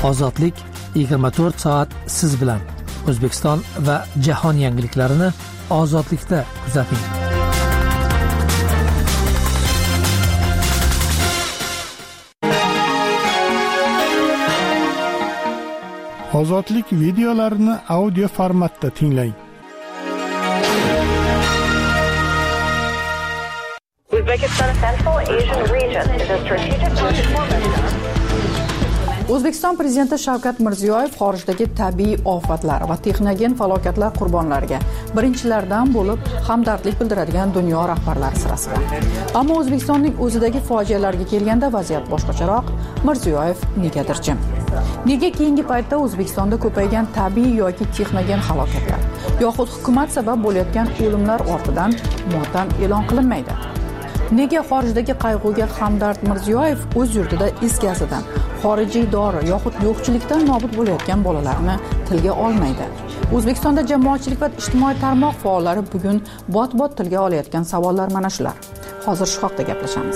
Ozodlik 24 soat siz bilan. O'zbekiston va jahon yangiliklarini ozodlikda kuzating. Ozodlik videolarini audio formatda tinglang. Uzbekistan Central Asian region is a strategic market for Moscow. O'zbekiston Prezidenti Shavkat Mirziyoyev xorijdagi tabiiy ofatlar va texnogen falokatlar qurbonlariga birinchilardan bo'lib hamdardlik bildiradigan dunyo rahbarlari sirasida. Ammo O'zbekistonning o'zidagi fojialarga kelganda vaziyat boshqacharoq. Mirziyoyev negadir jim. Nega keyingi paytda O'zbekistonda ko'paygan tabiiy yoki texnogen halokatlar yoxud hukumat sabab bo'layotgan o'limlar ortidan motam e'lon qilinmaydi? Nega xorijdagi qayg'uga hamdard Mirziyoyev o'z yurtida is gazidan, xorijiy dori yoxud yo'qchilikdan nobud bo'layotgan bolalarni tilga olmaydi? O'zbekistonda jamoatchilik va ijtimoiy tarmoq faollari bugun bot-bot tilga olayotgan savollar mana shular. Hozir shu haqda gaplashamiz.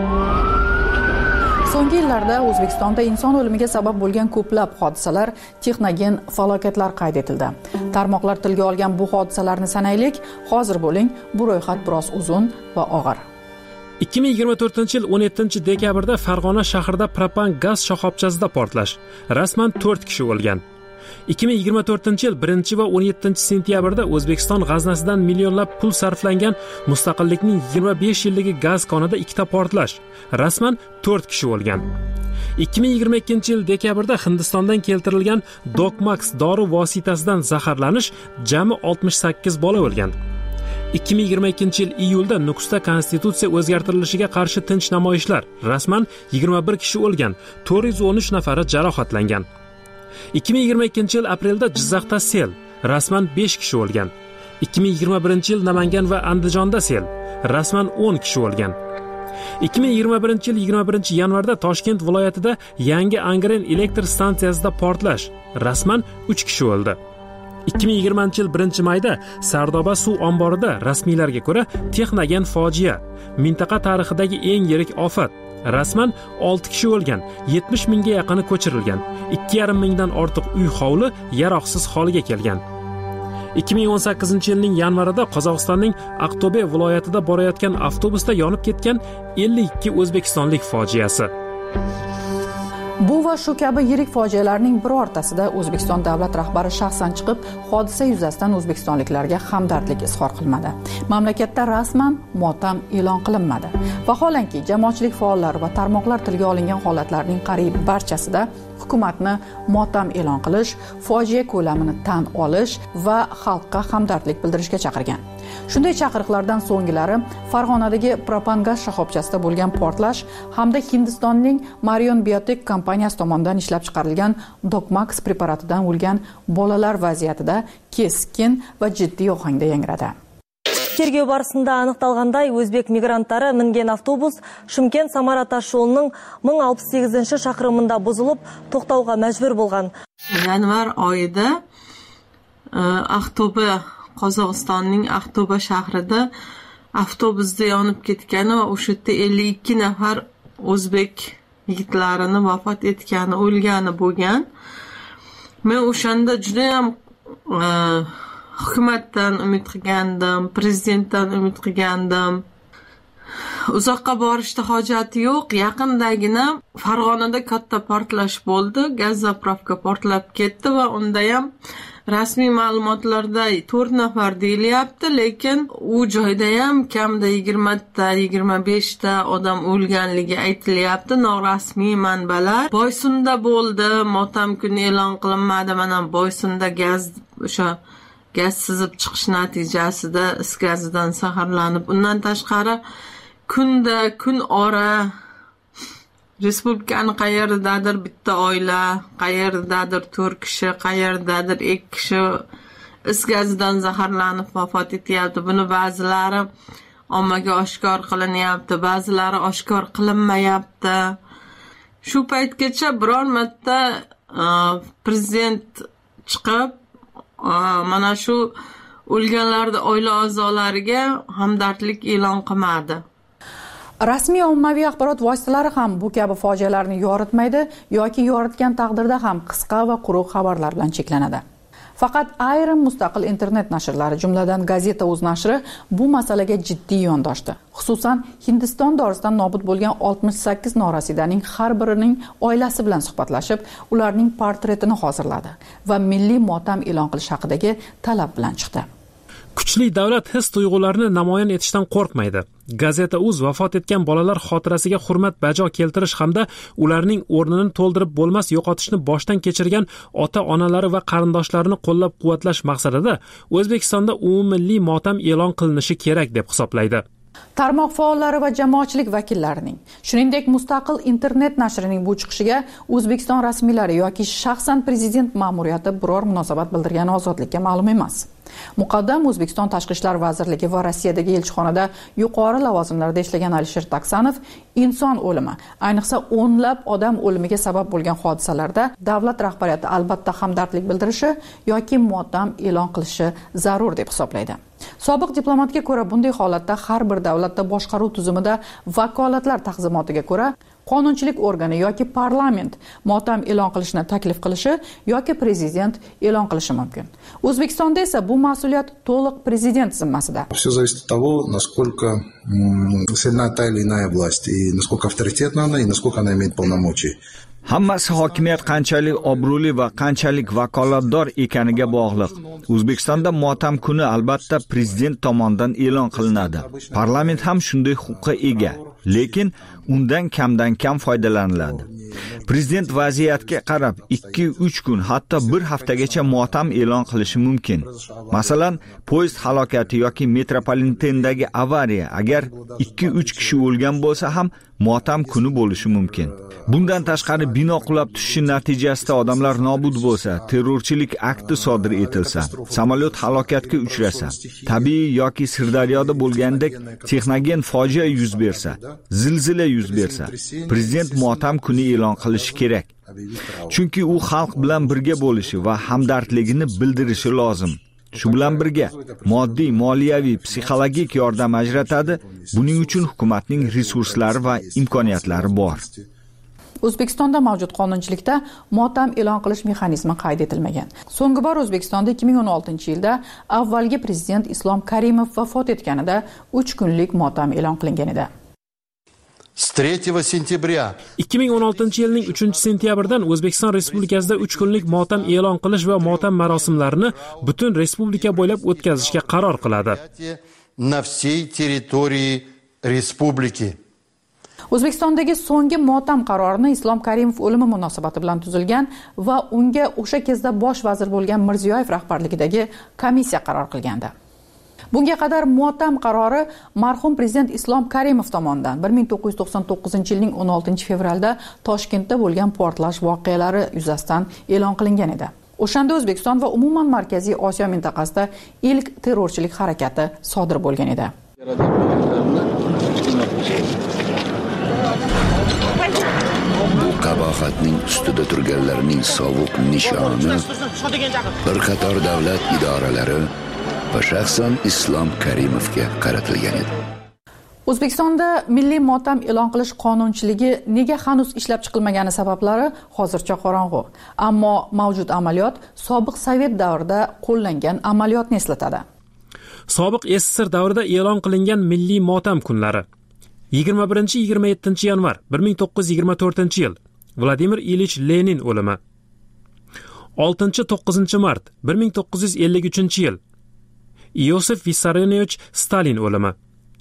So'nggi yillarda O'zbekistonda inson o'limiga sabab bo'lgan ko'plab hodisalar, texnogen falokatlar qayd etildi. Tarmoqlar tilga olgan bu hodisalarni sanaylik. Hozir bo'ling, bu ro'yxat biroz uzun va og'ir. 2024-yil 17-dekabrda Farg'ona shahrida propan gaz shoxobchasida portlash. Rasman 4 kishi o'lgan. 2024-yil 1 va 17-sentyabrda O'zbekiston g'aznasidan millionlab pul sarflangan Mustaqillikning 25 yilligi gaz konida ikkita portlash. Rasman 4 kishi o'lgan. 2022-yil dekabrda Hindistondan keltirilgan Dokmax dori vositasidan zaharlanish, jami 68 bola o'lgan. 2022-yil iyulda Nukusda konstitutsiya o'zgartirilishiga qarshi tinch namoyishlar. Rasman 21 kishi o'lgan, 413 nafari jarohatlangan. 2022-yil aprelda Jizzaxda sel. Rasman 5 kishi o'lgan. 2021-yil Namangan va Andijonda sel. Rasman 10 kishi o'lgan. 2021-yil 21-yanvarda Toshkent viloyatida yangi Angren elektr stansiyasida portlash. Rasman 3 kishi o'ldi. 2020-yil 1-mayda Sardoba suv omborida rasmiylarga ko'ra texnogen fojia, mintaqa tarixidagi eng yirik ofat. Rasman 6 kishi o'lgan, 70 mingga yaqini ko'chirilgan, 2,5 mingdan ortiq uy hovli yaroqsiz holga kelgan. 2018-yilning yanvarida Qozog'istonning Aqto'be viloyatida borayotgan avtobusda yonib ketgan 52 o'zbekistonlik fojiasi. Bu va shu kabi yirik fojialarning birortasida O'zbekiston davlat rahbari shaxsan chiqib, hodisa yuzasidan o'zbekistonliklarga hamdardlik izhor qilmadi. Mamlakatda rasman motam e'lon qilinmadi. Vaholanki, jamoatchilik faollari va tarmoqlar tilga olingan holatlarning qariyb barchasida hukumatni motam e'lon qilish, fojia ko'lamini tan olish va xalqqa hamdardlik bildirishga chaqirgan. Shunday chaqiriqlardan so'nggilari Farg'onadagi propan gaz shoxobchasida bo'lgan portlash hamda Hindistonning Marion Biotech kompaniyasi tomonidan ishlab chiqarilgan Dokmax preparatidan o'lgan bolalar vaziyatida keskin va jiddiy ohangda yangradi. Тергеу барысында анықталғандай, өзбек мигранттары мінген автобус Шымкент-Самара тас жолының 1068 шақырымында бұзылып, тоқтауға мәжбүр болған. Yanvar oyida Aqto'be, Qozog'istonning Aqto'be shahrida avtobusda yonib ketgani va o'sha yerda 52 nafar o'zbek yigitlarini vafot etgani, o'lgani bo'lgan. Men o'shanda juda ham hukumatdan umid qilgandim, prezidentdan umid qilgandim. Uzoqqa borishda hojati yo'q. Yaqindagina Farg'onada katta portlash bo'ldi. Gaz zapravka portlab ketdi va unda ham rasmiy ma'lumotlarda 4 nafar deyilyapti, lekin u joyda ham kamida 20 ta, 25 ta odam o'lganligi aytilyapti. Norasmiy manbalar. Boysunda bo'ldi, motam kuni e'lon qilinmadi. Mana Boysunda gaz sizib chiqish natijasida is gazidan zaharlanib, undan tashqari kun ora respublikani qayerdadir bitta oila, qayerdadir 4 kishi, qayerdadir 2 kishi is gazidan zaharlanib vafot etyapti. Buni ba'zilari ommaga oshkor qilinyapti, ba'zilari oshkor qilinmayapti. Shu paytgacha biror marta prezident chiqib mana shu o'lganlarning oila a'zolariga hamdardlik e'lon qilmadi. Rasmiy ommaviy axborot vositalari ham bu kabi fojialarni yoritmaydi yoki yoritgan taqdirda ham qisqa va quruq xabarlar bilan cheklanadi. Faqat ayrim mustaqil internet nashrlari, jumladan Gazeta.uz nashri bu masalaga jiddiy yondoshdi. Xususan, Hindiston dorisidan nobud bo'lgan 68 norasidaning har birining oilasi bilan suhbatlashib, ularning portretini hozirladi va milliy motam e'lon qilish haqidagi talab bilan chiqdi. Kuchli davlat his-tuyg'ularni namoyon etishdan qo'rqmaydi. Gazeta.uz vafot etgan bolalar xotirasiga hurmat bajo keltirish hamda ularning o'rnini to'ldirib bo'lmas yo'qotishni boshdan kechirgan ota-onalari va qarindoshlarini qo'llab-quvvatlash maqsadida O'zbekistonda umummilliy motam e'lon qilinishi kerak deb hisoblaydi. Tarmoq faollari va jamoatchilik vakillarining, shuningdek mustaqil internet nashrining bu chiqishiga O'zbekiston rasmiylari yoki shaxsan prezident ma'muriyati biror munosabat bildirgani ozodlikka ma'lum emas. Muqaddam O'zbekiston Tashqi ishlar vazirligi va Rossiyadagi elchixonada yuqori lavozimlarda ishlagan Alisher Taksanov inson o'limi, ayniqsa o'nlab odam o'limiga sabab bo'lgan hodisalarda davlat rahbariyati albatta hamdardlik bildirishi yoki motam e'lon qilishi zarur deb hisoblaydi. Sobiq diplomatga ko'ra, bunday holatda har bir davlatda boshqaruv tuzumida vakolatlar taqsimotiga ko'ra qonunchilik organi yoki parlament motam e'lon qilishni taklif qilishi yoki prezident e'lon qilishi mumkin. O'zbekistonda esa bu mas'uliyat to'liq prezident zimmasida. Все зависит от того, насколько сильна та или иная власть, и насколько авторитетна она, и насколько она имеет полномочий. Hammasi hokimiyat qanchalik obro'li va qanchalik vakolatdor ekaniga bog'liq. O'zbekistonda motam kuni albatta prezident tomonidan e'lon qilinadi. Parlament ham shunday huquqqa ega, lekin undan kamdan kam foydalaniladi. Prezident vaziyatga qarab 2-3 kun, hatto 1 haftagacha motam e'lon qilishi mumkin. Masalan, poyezd halokati yoki metropolitendagi avariya, agar 2-3 kishi o'lgan bo'lsa ham motam kuni bo'lishi mumkin. Bundan tashqari bino qulab tushishi natijasida odamlar nobud bo'lsa, terrorchilik akti sodir etilsa, samolyot halokatga uchrasa, tabiiy yoki Sirdaryoda bo'lgandek texnogen fojia yuz bersa, zilzila yuz bersa, prezident motam kuni e'lon qilishi kerak. Chunki u xalq bilan birga bo'lishi va hamdardligini bildirishi lozim. Shu bilan birga moddiy, moliyaviy, psixologik yordam ajratadi. Buning uchun hukumatning resurslari va imkoniyatlari bor. O'zbekistonda mavjud qonunchilikda motam e'lon qilish mexanizmi qayd etilmagan. So'nggi bor O'zbekistonda 2016-yilda avvalgi prezident Islom Karimov vafot etganida 3 kunlik motam e'lon qilingan edi. 2016 yilning 3-sentyabrdan O'zbekiston Respublikasida 3 kunlik motam e'lon qilish va motam marosimlarini butun respublika bo'ylab o'tkazishga qaror qiladi. O'zbekistondagi so'nggi motam qarorini Islom Karimov o'limi munosabati bilan tuzilgan va unga o'sha kezda bosh vazir bo'lgan Mirziyoyev rahbarligidagi komissiya qaror qilgandi. Bunga qadar motam qarori marhum prezident Islom Karimov tomonidan 1999-yilning 16-fevralda Toshkentda bo'lgan portlash voqealari yuzasidan e'lon qilingan edi. O'shanda O'zbekiston va umuman Markaziy Osiyo mintaqasida ilk terrorchilik harakati sodir bo'lgan edi. Bu qabohatning ustida turganlarning sovuq nishoni bir qator davlat idoralari va shaxsan Islom Karimovga qaratilgan edi. O'zbekistonda milliy motam e'lon qilish qonunchiligi nega hanuz ishlab chiqilmagani sabablari hozircha qorong'u. Ammo mavjud amaliyot sobiq Sovet davrida qo'llangan amaliyotni eslatadi. Sobiq SSR davrida e'lon qilingan milliy motam kunlari 21-27 yanvar 1924-yil Vladimir Ilich Lenin o'limi. 6-9 mart 1953-yil Iosif Vissarionovich Stalin o'limi.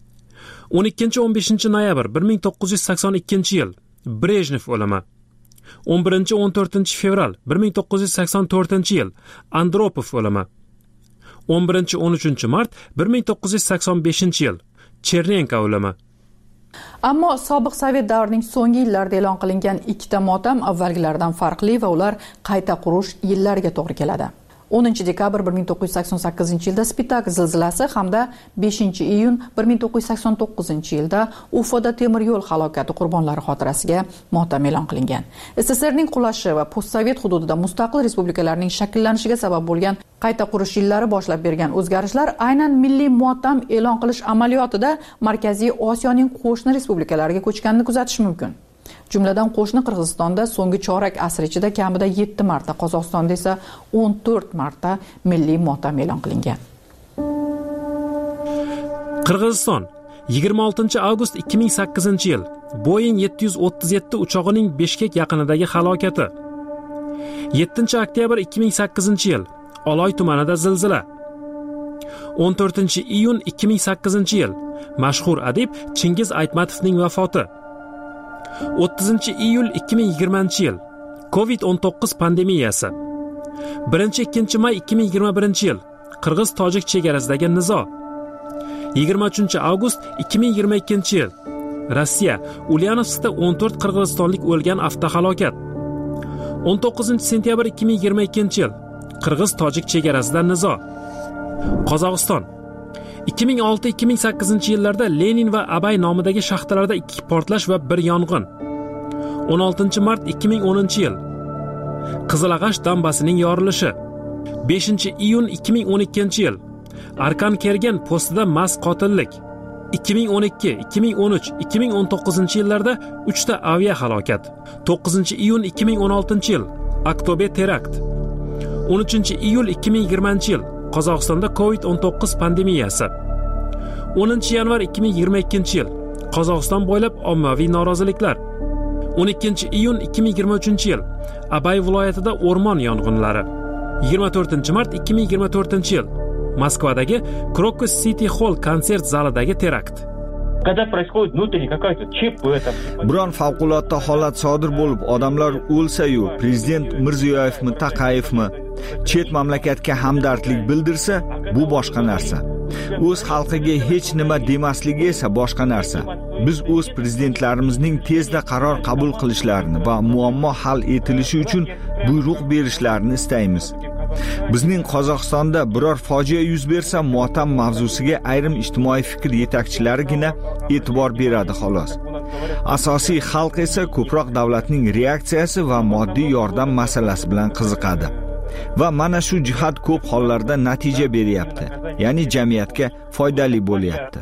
12-15 noyabr 1982-yil Brejnev o'limi. 11-14 fevral 1984-yil Andropov o'limi. 11-13 mart 1985-yil Chernenko o'limi. Ammo sobiq Sovet davrining so'nggi yillarida e'lon qilingan ikkita motam avvalgilaridan farqli va ular qayta qurish yillariga to'g'ri keladi. 10 dekabr 1988 yilda Spitak zilzilasi hamda 5 iyun 1989 yilda Ufoda temir yo'l halokati qurbonlari xotirasiga motam e'lon qilingan. SSRning qulashi va postsovet hududida mustaqil respublikalarning shakllanishiga sabab bo'lgan qayta qurish yillari boshlab bergan o'zgarishlar aynan milliy motam e'lon qilish amaliyotida Markaziy Osiyoning qo'shni respublikalariga ko'chganini kuzatish mumkin. Jumladan qo'shni Qirg'izistonda so'nggi chorak asr ichida kamida 7 marta, Qozog'istonda esa 14 marta milliy motam e'lon qilingan. Qirg'iziston 26 avgust 2008-yil Boeing 737 uchog'ining Bishkek yaqinidagi halokati. 7 oktyabr 2008-yil Oloy tumanida zilzila. 14 iyun 2008-yil mashhur adib Chingiz Aytmatovning vafoti. 30 iyul 2020-yil COVID-19 pandemiyasi. 1-2 may 2021-yil Qirg'iz-Tojik chegarasidagi nizo. 23 avgust 2022-yil Rossiya Ulyanovskda 14 qirg'izistonlik o'lgan avtohalokat. 19 sentyabr 2022-yil Qirg'iz-Tojik chegarasida nizo. Qozog'iston 2006-2008 yillarda Lenin va Abay nomidagi shaxtalarda 2 portlash va 1 yong'in. 16 mart 2010-yil Qizilag'ash dambasining yorilishi. 5 iyun 2012-yil Arkan Kergen postida mas qotillik. 2012, 2013, 2019 yillarda 3 ta avia halokat. 9 iyun 2016-yil Aktober terakt. 13 iyul 2020-yil Qozog'istonda COVID-19 pandemiyasi. 10 yanvar 2022-yil Qozog'iston bo'ylab ommaviy noroziliklar. 12 iyun 2023-yil Abay viloyatida o'rmon yong'inlari. 24 mart 2024-yil Moskvadagi Crocus City Hall konsert zalidagi terakt. Biron favqulodda holat sodir bo'lib, odamlar o'lsa-yu, prezident Mirziyoyevmi, Taqayevmi chet mamlakatga hamdardlik bildirsa, bu boshqa narsa. O'z xalqiga hech nima demasligi esa boshqa narsa. Biz o'z prezidentlarimizning tezda qaror qabul qilishlarini va muammo hal etilishi uchun buyruq berishlarini istaymiz. Bizning Qozog'istonda biror fojia yuz bersa, motam mavzusiga ayrim ijtimoiy fikr yetakchilarigina e'tibor beradi xolos. Asosiy xalq esa ko'proq davlatning reaksiyasi va moddiy yordam masalasi bilan qiziqadi. Va mana shu jihat ko'p hollarda natija beryapti. Ya'ni jamiyatga foydali bo'lyapti.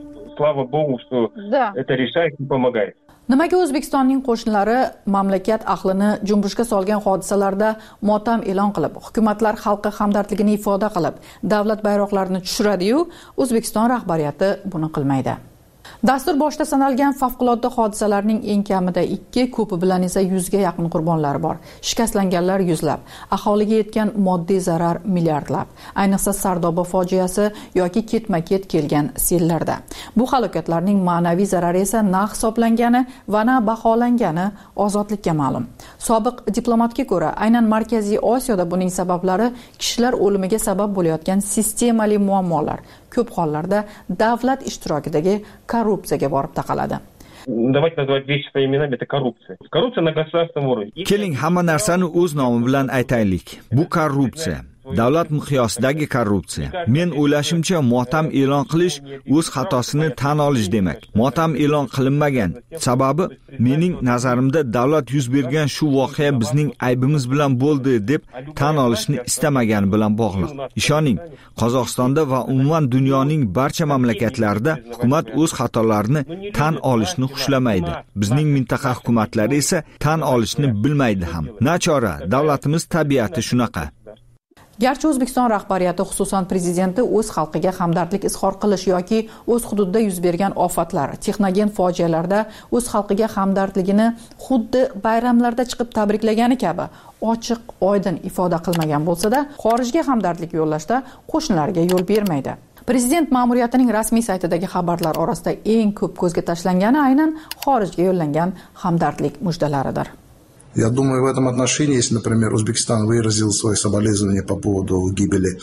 Nimaga O'zbekistonning qo'shnilari mamlakat ahlini junbushga solgan hodisalarda motam e'lon qilib, hukumatlar xalqqa hamdardligini ifoda qilib, davlat bayroqlarini tushiradi-yu, O'zbekiston rahbariyati buni qilmaydi. Dastur boshida sanalgan favqulodda hodisalarning eng kamida 2, ko'pi bilan esa 100 ga yaqin qurbonlar bor. Shikastlanganlar yuzlab, aholiga yetgan moddiy zarar milliardlab. Ayniqsa Sardoba fojiasi yoki ketma-ket kelgan sellarda. Bu halokatlarning ma'naviy zarari esa na hisoblangani va na baholangani ozodlikka ma'lum. Sobiq diplomatga ko'ra, aynan Markaziy Osiyoda buning sabablari kishilar o'limiga sabab bo'layotgan sistemali muammolar, ko'p hollarda davlat ishtirokidagi korrupsiyaga borib taqaladi. Keling, hamma narsani o'z nomi bilan aytaylik. Bu korrupsiya. Davlat miqyosidagi korrupsiya. Men o'ylashimcha, motam e'lon qilish o'z xatosini tan olish demak. Motam e'lon qilinmagan. Sababi mening nazarimda davlat yuz bergan shu voqea bizning aybimiz bilan bo'ldi deb tan olishni istamagan bilan bog'liq. Ishoning, Qozog'istonda va umuman dunyoning barcha mamlakatlarida hukumat o'z xatolarini tan olishni xushlamaydi. Bizning mintaqa hukumatlari esa tan olishni bilmaydi ham. Nachora, davlatimiz tabiati shunaqa. Garchi O'zbekiston rahbariyati, xususan prezidenti o'z xalqiga hamdardlik izhor qilish yoki o'z hududida yuz bergan ofatlar, texnogen fojialarda o'z xalqiga hamdardligini xuddi bayramlarda chiqib tabriklagani kabi ochiq, oydin ifoda qilmagan bo'lsa-da, xorijga hamdardlik yo'llashda qo'shnilariga yo'l bermaydi. Prezident ma'muriyatining rasmiy saytidagi xabarlar orasida eng ko'p ko'zga tashlangani aynan xorijga yo'llangan hamdardlik mujdalaridir. Я думаю, в этом отношении, если, например, Узбекистан выразил свои соболезнования по поводу гибели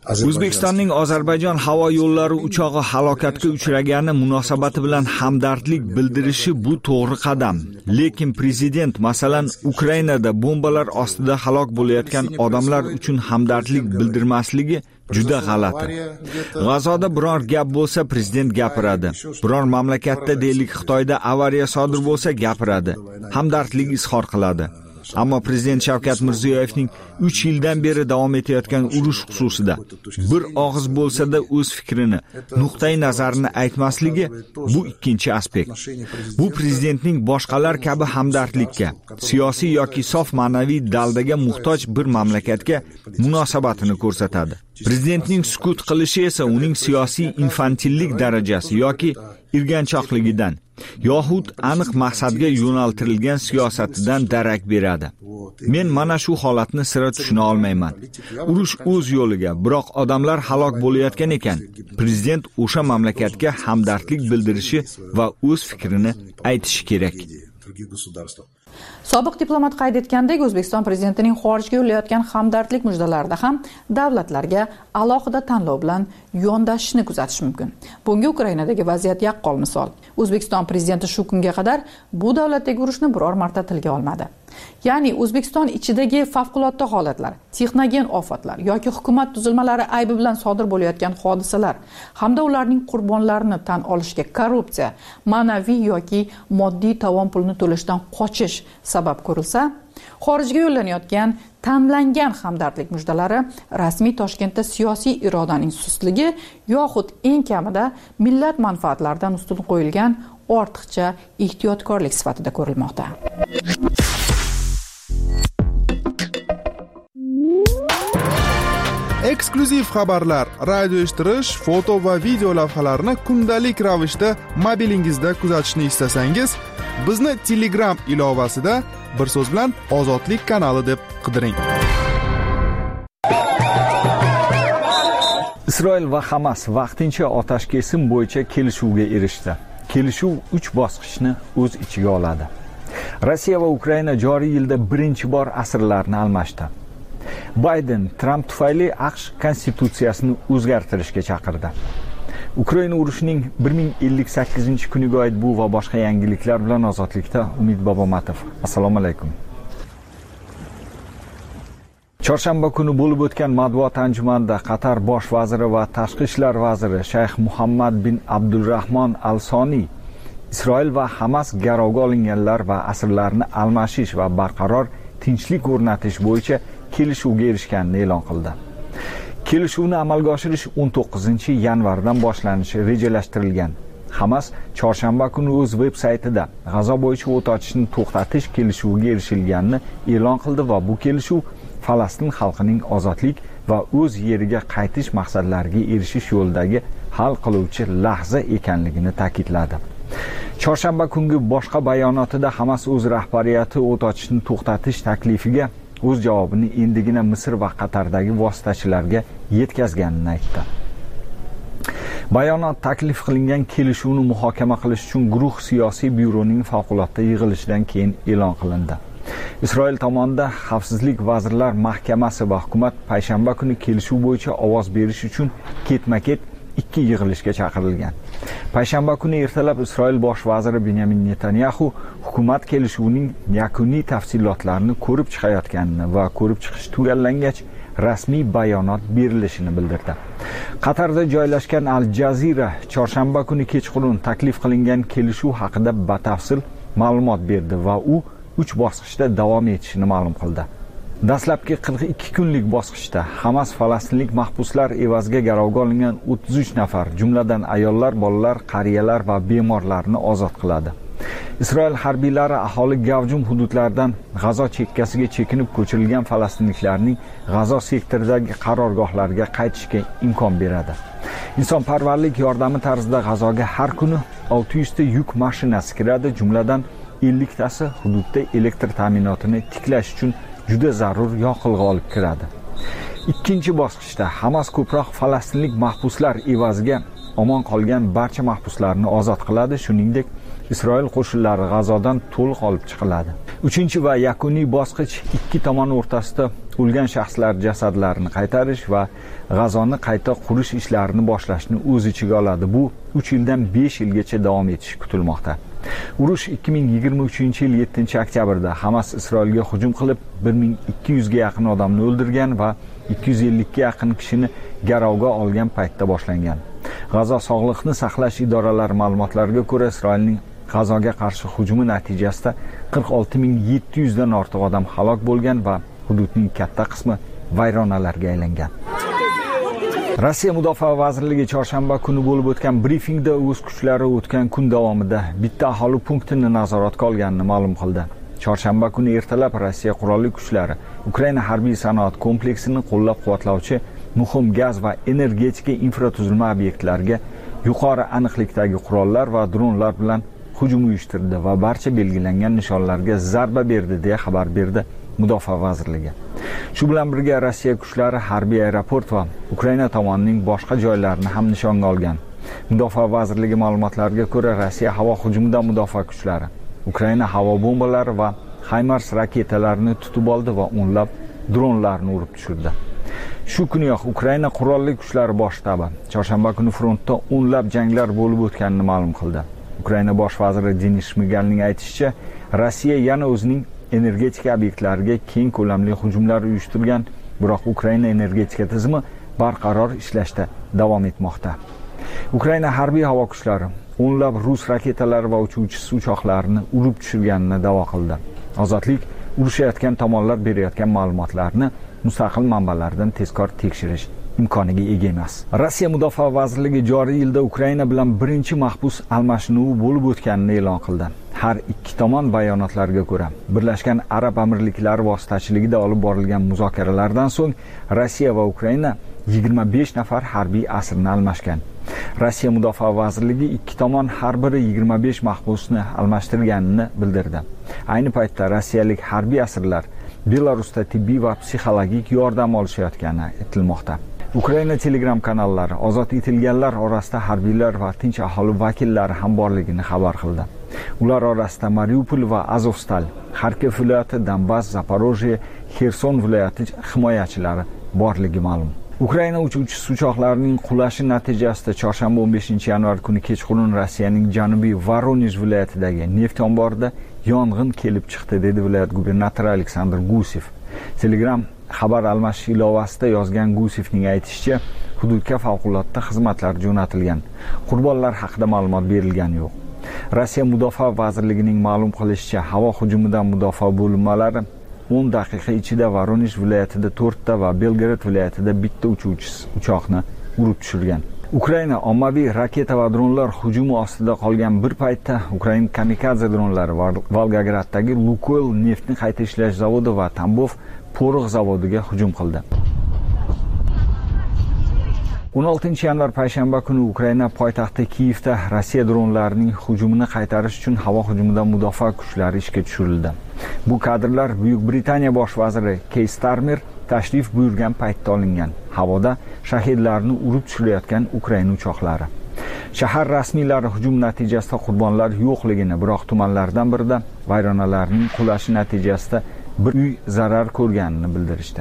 O'zbekistonning Ozarbayjon havo yo'llari uchog'i halokatga uchragani munosabati bilan hamdardlik bildirishi bu to'g'ri qadam. Lekin prezident masalan Ukrainada bombalar ostida halok bo'layotgan odamlar uchun hamdardlik bildirmasligi juda g'alati. G'azoda biror gap bo'lsa prezident gapiradi. Biror mamlakatda deylik Xitoyda avariya sodir bo'lsa gapiradi. Hamdardlik izhor qiladi. Ammo prezident Shavkat Mirziyoyevning 3 yildan beri davom etayotgan urush xususida bir og'iz bo'lsa-da o'z fikrini, nuqtai nazarini aytmasligi bu ikkinchi aspekt. Bu prezidentning boshqalar kabi hamdardlikka, siyosiy yoki sof ma'naviy daldaga muhtoj bir mamlakatga munosabatini ko'rsatadi. Prezidentning sukut qilishi esa uning siyosiy infantillik darajasi yoki irganchoqligidan yoxud aniq maqsadga yo'naltirilgan siyosatidan darak beradi. Men mana shu holatni sira tushuna olmayman. Urush o'z yo'liga, biroq odamlar halok bo'layotgan ekan. Prezident o'sha mamlakatga hamdardlik bildirishi va o'z fikrini aytishi kerak. Sobiq diplomat qayd etgandek, O'zbekiston prezidentining xorijga yo'llayotgan hamdardlik mujdalarida ham davlatlarga alohida tanlov bilan yondashishni kuzatish mumkin. Bunga Ukrainadagi vaziyat yaqqol misol. O'zbekiston prezidenti shu kunga qadar bu davlatdagi urushni biror marta tilga olmadi. Ya'ni O'zbekiston ichidagi favqulodda holatlar, texnogen ofatlar yoki hukumat tuzilmalari aybi bilan sodir bo'layotgan hodisalar hamda ularning qurbonlarini tan olishga korrupsiya, ma'naviy yoki moddiy tovon pulini to'lashdan qochish sabab ko'rilsa, xorijga yo'llanayotgan tanlangan hamdardlik mujdalari rasmiy Toshkentda siyosiy irodaning sustligi yoxud eng kamida millat manfaatlaridan ustun qo'yilgan ortiqcha ehtiyotkorlik sifatida ko'rilmoqda. Eksklyuziv xabarlar, radio eshittirish, foto va video lavhalarni kundalik ravishda mobilingizda kuzatishni istasangiz, bizni Telegram ilovasida bir so'z bilan Ozodlik kanali deb qidiring. Isroil va Hamas vaqtincha otash kesim bo'yicha kelishuvga erishdi. Kelishuv 3 bosqichni o'z ichiga oladi. Rossiya va Ukraina joriy yilda birinchi bor asirlarni almashdi. Bayden Trump tufayli AQSh konstitutsiyasini o'zgartirishga chaqirdi. Ukraina urushining 1058-kuniga oid bu va boshqa yangiliklar bilan Ozodlikda Umid Bobomatov. Assalomu alaykum. Chorshanba kuni bo'lib o'tgan matbuot anjumanida Qatar bosh vaziri va tashqi ishlar vaziri Shayx Muhammad bin Abdulrahmon Al-Soni Isroil va Hamas garovga olinganlar va asirlarni almashish va barqaror tinchlik o'rnatish bo'yicha kelishuvga erishganini e'lon qildi. Kelishuvni amalga oshirish 19-yanvardan boshlanishi rejalashtirilgan. Hamas chorshanba kuni o'z veb-saytida G'azo bo'yicha o't ochishni to'xtatish kelishuviga erishilganini e'lon qildi va bu kelishuv Falastin xalqining ozodlik va o'z yeriga qaytish maqsadlariga erishish yo'lidagi hal qiluvchi lahza ekanligini ta'kidladi. Chorshanba kungi boshqa bayonotida Hamas o'z rahbariyati o't ochishni to'xtatish taklifiga o'z javobini endigina Misr va Qatardagi vositachilarga yetkazganini aytdi. Bayonot taklif qilingan kelishuvni muhokama qilish uchun guruh siyosiy byuroning favqulodda yig'ilishidan keyin e'lon qilindi. Isroil tomonidan Xavfsizlik vazirlar mahkamasi va hukumat payshanba kuni kelishuv bo'yicha ovoz berish uchun ketma-ket 2 yig'ilishga chaqirilgan. Payshanba kuni ertalab Isroil bosh vaziri Benyamin Netanyahu hukumat kelishuvining yakuniy tafsilotlarini ko'rib chiqayotganini va ko'rib chiqish tugallangach rasmiy bayonot berilishini bildirdi. Qatarda joylashgan Al Jazeera chorshanba kuni kechqurun taklif qilingan kelishuv haqida batafsil ma'lumot berdi va u 3 bosqichda davom etishini ma'lum qildi. Dastlabki 42 kunlik bosqichda Hamas falastinlik mahbuslar evaziga garovga olingan 33 nafar, jumladan ayollar, bolalar, qariyalar va bemorlarni ozod qiladi. Isroil harbiylari aholi gavjum hududlardan G'azo chekkasiga chekinib ko'chirilgan falastinliklarning G'azo sektoridagi qarorgohlariga qaytishga imkon beradi. Insonparvarlik yordami tarzida G'azoga har kuni 600 ta yuk mashinasi kiradi, jumladan 50 tasi hududda elektr ta'minotini tiklash uchun juda zarur yoqilg'i olib kiradi. Ikkinchi bosqichda Hamas ko'proq falastinlik mahbuslar evaziga omon qolgan barcha mahbuslarni ozod qiladi, shuningdek Isroil qo'shinlari G'azodan to'liq olib chiqiladi. 3 va yakuniy bosqich ikki tomon o'rtasida o'lgan shaxslar jasadlarini qaytarish va G'azoni qayta qurish ishlarini boshlashni o'z ichiga oladi. Bu 3 yildan 5 yilgacha davom etishi kutilmoqda. Urush 2023-yil 7-oktyabrda Hamas Isroilga hujum qilib 1200 ga yaqin odamni o'ldirgan va 250 ga yaqin kishini garovga olgan paytda boshlangan. G'azo sog'liqni saqlash idoralari ma'lumotlariga ko'ra, Isroilning G'azoga qarshi hujumi natijasida 46700 dan ortiq odam halok bo'lgan va hududning katta qismi vayronalarga aylangan. Rossiya Mudofaa vazirligi chorshanba kuni bo'lib o'tgan brifingda o'z kuchlari o'tgan kun davomida bitta aholi punktini nazoratga olganini ma'lum qildi. Chorshanba kuni ertalab Rossiya qurolli kuchlari Ukraina harbiy sanoat kompleksini qo'llab-quvvatlovchi muhim gaz va energetika infratuzilma obyektlariga yuqori aniqlikdagi qurollar va dronlar bilan hujum uyushtirdi va barcha belgilangan nishonlarga zarba berdi deya xabar berdi Mudofaa vazirligi. Shu bilan birga Rossiya kuchlari harbiy aeroport va Ukraina tomonining boshqa joylarini ham nishonga olgan. Mudofaa vazirligi ma'lumotlariga ko'ra, Rossiya havo hujumidan mudofaa kuchlari Ukraina havo bombalari va HIMARS raketalarini tutib oldi va o'nlab dronlarni urib tushirdi. Shu kuniyoq Ukraina qurolli kuchlari bosh shtabi chorshanba kuni frontda o'nlab janglar bo'lib o'tganini ma'lum qildi. Ukraina bosh vaziri Denis Shmigalning aytishicha, Rossiya yana o'zining energetika obyektlariga keng ko'lamli hujumlar uyushtirgan, biroq Ukraina energetika tizimi barqaror ishlashda davom etmoqda. Ukraina harbiy havo kuchlari o'nlab rus raketalari va uchuvchisiz uchoqlarni urib tushirganini da'vo qildi. Ozodlik urushayotgan tomonlar berayotgan ma'lumotlarni mustaqil manbalardan tezkor tekshirish imkoniga ega emas. Rossiya Mudofaa vazirligi joriy yilda Ukraina bilan birinchi mahbus almashinuvi bo'lib o'tganini e'lon qildi. Har ikki tomon bayonotlariga ko'ra, Birlashgan Arab Amirliklari vositachiligida olib borilgan muzokaralardan so'ng Rossiya va Ukraina 25 nafar harbiy asirni almashgan. Rossiya Mudofaa vazirligi ikki tomon har biri 25 mahbusni almashtirganini bildirdi. Ayni paytda rossiyalik harbiy asirlar Belarusda tibbiy va psixologik yordam olishayotgani aytilmoqda. Ukraina Telegram kanallari ozod etilganlar orasida harbiylar va tinch aholi vakillari ham borligini xabar qildi. Ular orasida Mariupol va Azovstal, Kharkiv viloyati, Donbass, Zaporojye, Xerson viloyati himoyachilari borligi ma'lum. Ukraina uchuvchisiz uchoqlarining qulashi natijasida chorshanba 15-yanvar kuni kechqurun Rossiyaning janubiy Voronej viloyatidagi neft omborida yong'in kelib chiqdi, dedi viloyat gubernatori Aleksandr Gusev. Telegram xabar almashish ilovasida yozgan Gusevning aytishicha, hududga favqulodda xizmatlar jo'natilgan. Qurbonlar haqida ma'lumot berilgani yo'q. Rossiya Mudofaa vazirligining ma'lum qilishicha, havo hujumidan mudofaa bo'linmalari 10 daqiqa ichida Voronej viloyatida 4 ta va Belgorod viloyatida bitta uchuvchisiz uchoqni urib tushirgan. Ukraina ommaviy raketa va dronlar hujumi ostida qolgan bir paytda Ukraina kamikadze dronlari Volgograddagi Lukoil neftni qayta ishlash zavodi va Tambov porox zavodiga hujum qildi. 16-yanvar payshanba kuni Ukraina poytaxti Kiyevda Rossiya dronlarining hujumini qaytarish uchun havo hujumidan mudofaa kuchlari ishga tushirildi. Bu kadrlar Buyuk Britaniya bosh vaziri Keir Starmer tashrif buyurgan paytda olingan. Havoda shahidlarni urib tushirayotgan Ukraina uchoqlari. Shahar rasmiylari hujum natijasida qurbonlar yo'qligini, biroq tumanlardan birida vayronalarning qulashi natijasida bir uy zarar ko'rganini bildirishdi.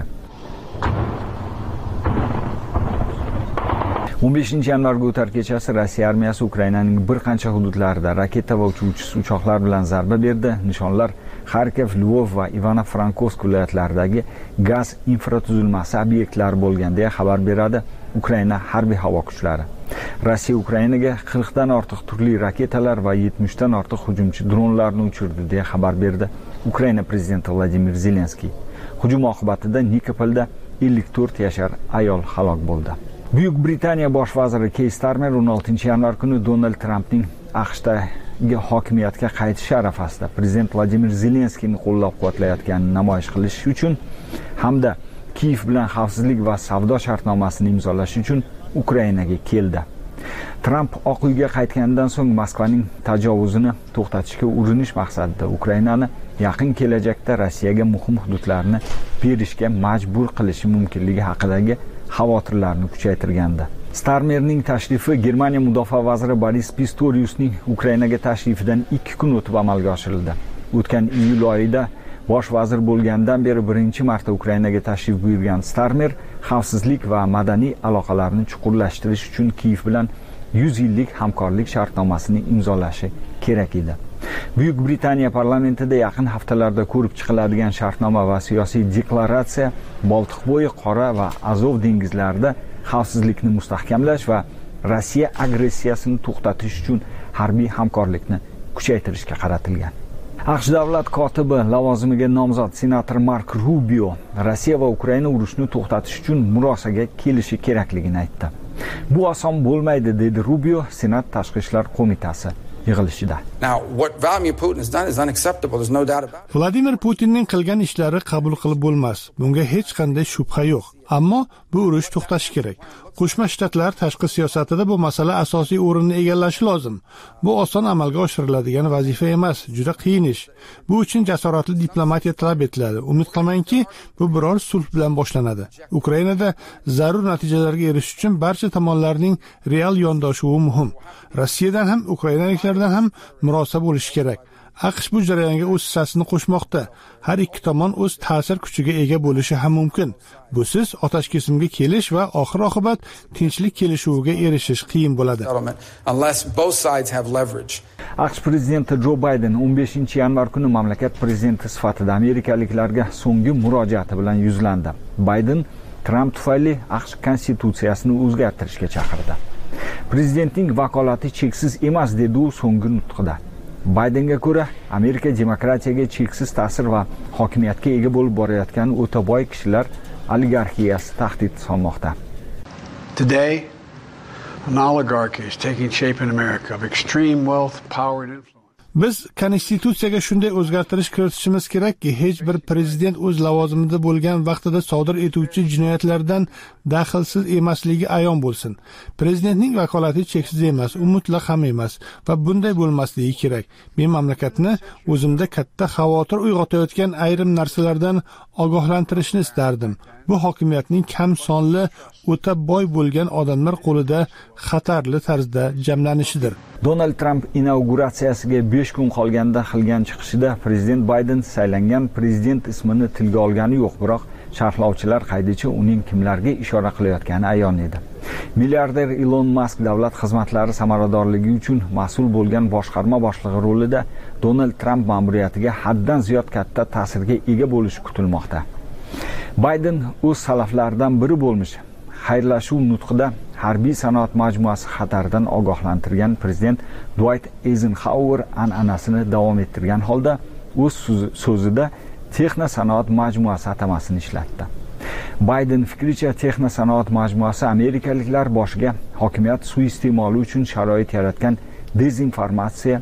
15-yanvarga o'tar kechasi Rossiya armiyasi Ukrainaning bir qancha hududlarida raketa va uchuvchisiz uchoqlar bilan zarba berdi. Nishonlar Kharkiv, Lvov va Ivano-Frankovsk viloyatlaridagi gaz infratuzilmasi obyektlari bo'lgan deya xabar beradi Ukraina harbiy havo kuchlari. Rossiya Ukrainaga 40 dan ortiq turli raketalar va 70 dan ortiq hujumchi dronlarni uchirdi deya xabar berdi Ukraina prezidenti Vladimir Zelenskiy. Hujum oqibatida Nikopolda 54 yashar ayol halok bo'ldi. Buyuk Britaniya bosh vaziri Keir Starmer 16-yanvar kuni Donald Trampning AQShdagi hokimiyatga qaytishi arafasida prezident Vladimir Zelenskiyni qo'llab-quvvatlayotganini namoyish qilish uchun hamda Kiyev bilan xavfsizlik va savdo shartnomasini imzolash uchun Ukrainaga keldi. Tramp Oq uyga qaytganidan so'ng Moskvaning tajovuzini to'xtatishga urinish maqsadida Ukrainani yaqin kelajakda Rossiyaga muhim hududlarni berishga majbur qilishi mumkinligi haqidagi xavotirlarni kuchaytirgandi. Starmerning tashrifi Germaniya mudofaa vaziri Boris Pistoriusning Ukrainaga tashrifidan 2 kun o'tib amalga oshirildi. O'tgan iyul oyida bosh vazir bo'lgandan beri birinchi marta Ukrainaga tashrif buyurgan Starmer xavfsizlik va madaniy aloqalarni chuqurlashtirish uchun Kiyev bilan 100 yillik hamkorlik shartnomasini imzolashi kerak edi. Buyuk Britaniya parlamentida yaqin haftalarda ko'rib chiqiladigan shartnoma va siyosiy deklaratsiya Boltiqbo'yi, Qora va Azov dengizlarida xavfsizlikni mustahkamlash va Rossiya agressiyasini to'xtatish uchun harbiy hamkorlikni kuchaytirishga qaratilgan. AQSh davlat kotibi lavozimiga nomzod senator Mark Rubio Rossiya va Ukraina urushini to'xtatish uchun murosaga kelishi kerakligini aytdi. Bu oson bo'lmaydi, dedi Rubio Senat tashqi ishlar qo'mitasi yig'ilishida. Vladimir Putinning qilgan ishlari qabul qilib bo'lmas. Bunga hech qanday shubha yo'q. Ammo bu urush to'xtashi kerak. Qo'shma Shtatlar tashqi siyosatida bu masala asosiy o'rinni egallashi lozim. Bu oson amalga oshiriladigan vazifa emas, juda qiyin ish. Bu uchun jasoratli diplomatiya talab etiladi. Umid qilamanki, bu biror sulh bilan boshlanadi. Ukrainada zarur natijalarga erishish uchun barcha tomonlarning real yondoshuvi muhim. Rossiyadan ham, ukrainaliklardan ham murosa bo'lishi kerak. AQSh bu jarayonga o'z hissasini qo'shmoqda. Har ikki tomon o'z ta'sir kuchiga ega bo'lishi ham mumkin. Busiz otashkesimga kelish va oxir-oqibat tinchlik kelishuviga erishish qiyin bo'ladi. AQSh prezidenti Jo Bayden 15-yanvar kuni mamlakat prezidenti sifatida amerikaliklarga so'nggi murojaati bilan yuzlandi. Bayden Trump tufayli AQSh konstitutsiyasini o'zgartirishga chaqirdi. Prezidentning vakolati cheksiz emas, dedi u so'nggi nutqida. Baydenga ko'ra, Amerika demokratiyaga cheksiz ta'sir va hokimiyatga ega bo'lib borayotgan o'ta boy kishilar oligarxiyasi tahdid solmoqda. Today, an oligarchy is taking shape in America of extreme wealth, power and influence. Biz konstitutsiyaga shunday o'zgartirish kiritishimiz kerakki, hech bir prezident o'z lavozimida bo'lgan vaqtida sodir etuvchi jinoyatlardan daxlsiz emasligi ayon bo'lsin. Prezidentning vakolati cheksiz emas, u mutlaq ham emas va bunday bo'lmasligi kerak. Men mamlakatni o'zimda katta xavotir uyg'otayotgan ayrim narsalardan ogohlantirishni istardim. Bu hokimiyatning kam sonli, o'ta boy bo'lgan odamlar qo'lida xatarli tarzda jamlanishidir. Donald Trump inauguratsiyasiga 5 kun qolganda qilgan chiqishida prezident Bayden saylangan prezident ismini tilga olgani yo'q, biroq sharhlovchilar qaydicha uning kimlarga ishora qilayotgani ayon edi. Milliarder Elon Musk davlat xizmatlari samaradorligi uchun mas'ul bo'lgan boshqarma boshlig'i rolida Donald Trump ma'muriyatiga haddan ziyod katta ta'sirga ega bo'lishi kutilmoqda. Bayden o'z salaflaridan biri bo'lmish. Xayrlashuv nutqida harbiy sanoat majmuasi xatardan ogohlantirgan prezident Dwight Eisenhower an'anasini davom ettirgan holda o'z so'zida Texno sanoat majmuasi atamasini ishlatdi. Bayden fikricha Texno sanoat majmuasi amerikaliklar boshiga hokimiyat suiiste'moli uchun sharoit yaratgan dezinformatsiya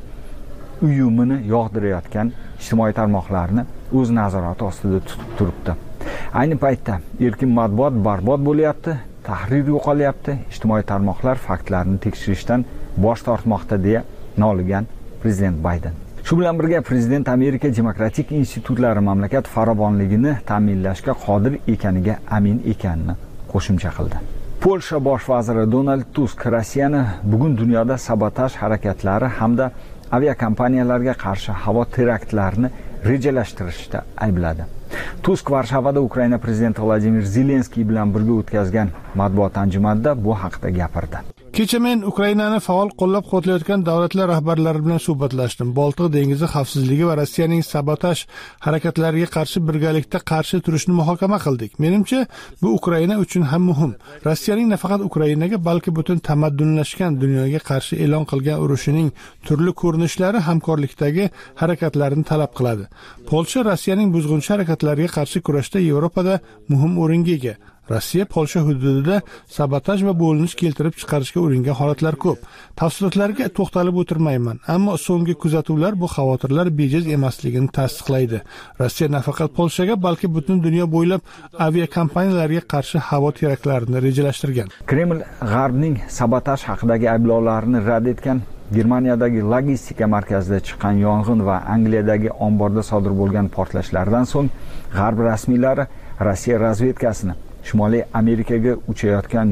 uyumini yog'dirayotgan ijtimoiy tarmoqlarni o'z nazorati ostida tutib turibdi. Ayni paytda erkin matbuot barbod bo'lyapti, tahrir yo'qolyapti, ijtimoiy tarmoqlar faktlarni tekshirishdan bosh tortmoqda deya noligan prezident Bayden. Shu bilan birga prezident Amerika demokratik institutlari mamlakat farovonligini ta'minlashga qodir ekaniga amin ekanini qo'shimcha qildi. Polsha bosh vaziri Donald Tusk Rossiyani bugun dunyoda sabotaj harakatlari hamda aviakompaniyalarga qarshi havo teraktlarini rejalashtirishda aybladi. Tusk Varshavada Ukraina prezidenti Vladimir Zelenskiy bilan birga o'tkazgan matbuot anjumanida bu haqda gapirdi. Kecha men Ukrainani faol qo'llab-quvvatlayotgan davlatlar rahbarlari bilan suhbatlashdim. Boltiq dengizi xavfsizligi va Rossiyaning sabotaj harakatlariga qarshi birgalikda qarshi turishni muhokama qildik. Menimcha, bu Ukraina uchun ham muhim. Rossiyaning nafaqat Ukrainaga, balki butun tamaddunlashgan dunyoga qarshi e'lon qilgan urushining turli ko'rinishlari hamkorlikdagi harakatlarni talab qiladi. Polsha Rossiyaning buzg'unchi harakatlariga qarshi kurashda Yevropada muhim o'ringa ega. Rossiya Polsha hududida sabotaj va bo'linish keltirib chiqarishga uringan holatlar ko'p. Tafsilotlarga to'xtalib o'tirmayman, ammo so'nggi kuzatuvlar bu xavotirlar bejiz emasligini tasdiqlaydi. Rossiya nafaqat Polshaga, balki butun dunyo bo'ylab aviakompaniyalarga qarshi havo teraktlarini rejalashtirgan. Kreml G'arbning sabotaj haqidagi ayblovlarini rad etgan. Germaniyadagi logistika markazida chiqqan yong'in va Angliyadagi omborda sodir bo'lgan portlashlardan so'ng G'arb rasmiylari Rossiya razvedkasini Shimoliy Amerikaga uchayotgan yuk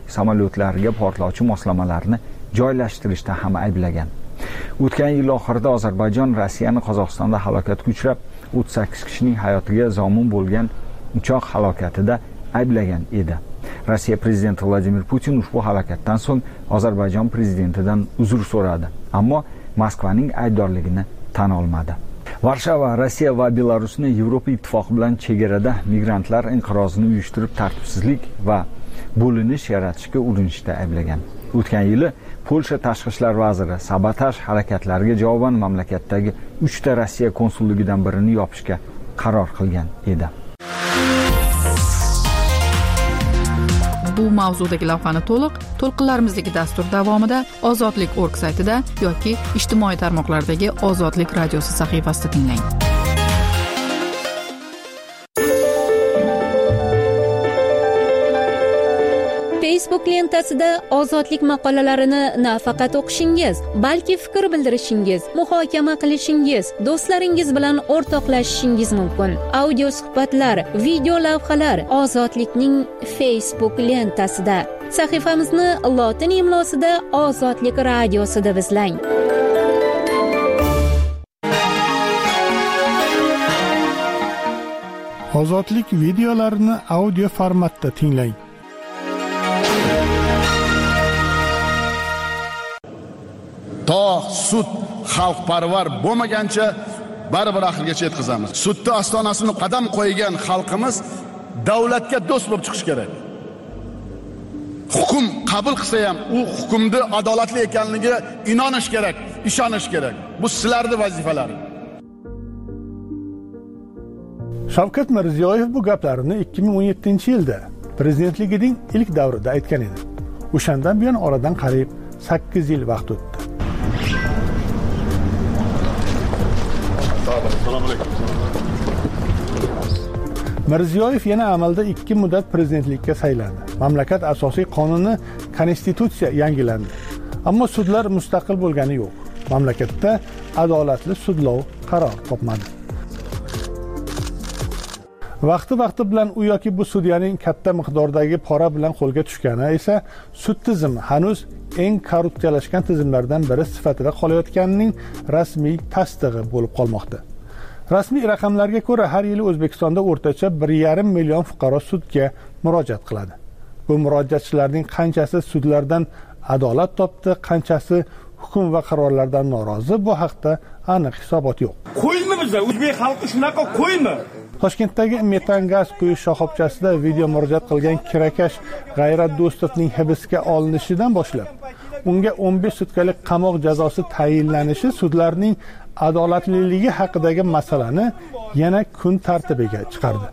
samolyotlariga portlovchi moslamalarni joylashtirishda ham ayblagan. O'tgan yil oxirida Ozarbayjon Rossiyani Qozog'istonda halokatga uchrab, 38 kishining hayotiga zomin bo'lgan uchoq halokatida ayblagan edi. Rossiya prezidenti Vladimir Putin ushbu halokatdan so'ng Ozarbayjon prezidentidan uzr so'radi, ammo Moskvaning aybdorligini tan olmadi. Varshava Rossiya va Belarusni Yevropa ittifoqi bilan chegarada migrantlar inqirozini uyushtirib, tartibsizlik va bo'linish yaratishga urinishda ayblagan. O'tgan yili Polsha tashqi ishlar vaziri sabotaj harakatlariga javoban mamlakatdagi 3 ta Rossiya konsulligidan birini yopishga qaror qilgan edi. Bu mavzudagi lavhani to'lqinlarimizdagi dastur davomida Ozodlik.org saytida yoki ijtimoiy tarmoqlardagi Ozodlik radiosi sahifasida tinglang. Facebook lentasida ozodlik maqolalarini nafaqat o'qishingiz, balki fikr bildirishingiz, muhokama qilishingiz, do'stlaringiz bilan o'rtoqlashishingiz mumkin. Audio suhbatlar, video lavhalar Ozodlikning Facebook lentasida. Sahifamizni lotin imlosida Ozodlik radiosi deb izlang. Ozodlik videolarini audio formatda tinglang. To sud xalqparvar bo'lmagancha baribir oxirigacha yetkazamiz. Sudda ostonasini qadam qo'ygan xalqimiz davlatga do'st bo'lib chiqish kerak. Hukm qabul qilsa ham u hukmni adolatli ekanligiga inonish kerak, ishonish kerak. Bu sizlarning vazifalaringiz. Shavkat Mirziyoyev bu gaplarini 2017-yilda prezidentligining ilk davrida aytgan edi. O'shandan buyon oradan qariyb 8 yil vaqt o'tdi. Mirziyoyev yana amalda 2 muddat prezidentlikka saylandi. Mamlakat asosiy qonuni konstitutsiya yangilandi. Ammo sudlar mustaqil bo'lgani yo'q. Mamlakatda adolatli sudlov qaror topmadi. Vaqti bilan u yoki bu sudyaning katta miqdordagi pora bilan qo'lga tushgani esa sud tizimi hanuz eng korrupsiyalashgan tizimlardan biri sifatida qolayotganining rasmiy tasdig'i bo'lib qolmoqda. Rasmiy raqamlarga ko'ra har yili O'zbekistonda o'rtacha 1,5 million fuqaro sudga murojaat qiladi. Bu murojaatchilarning qanchasi sudlardan adolat topdi, qanchasi hukm va qarorlardan norozi, bu haqda aniq hisobot yo'q. Qo'ymi bizlar o'zbek xalqi shunaqa qo'ymi? Toshkentdagi metan gaz quyish shoxobchasida video murojaat qilgan kirakash G'ayrat Do'stovning hibsga olinishidan boshlab unga 15 sutkalik qamoq jazosi tayinlanishi sudlarning adolatliligi haqidagi masalani yana kun tartibiga chiqardi.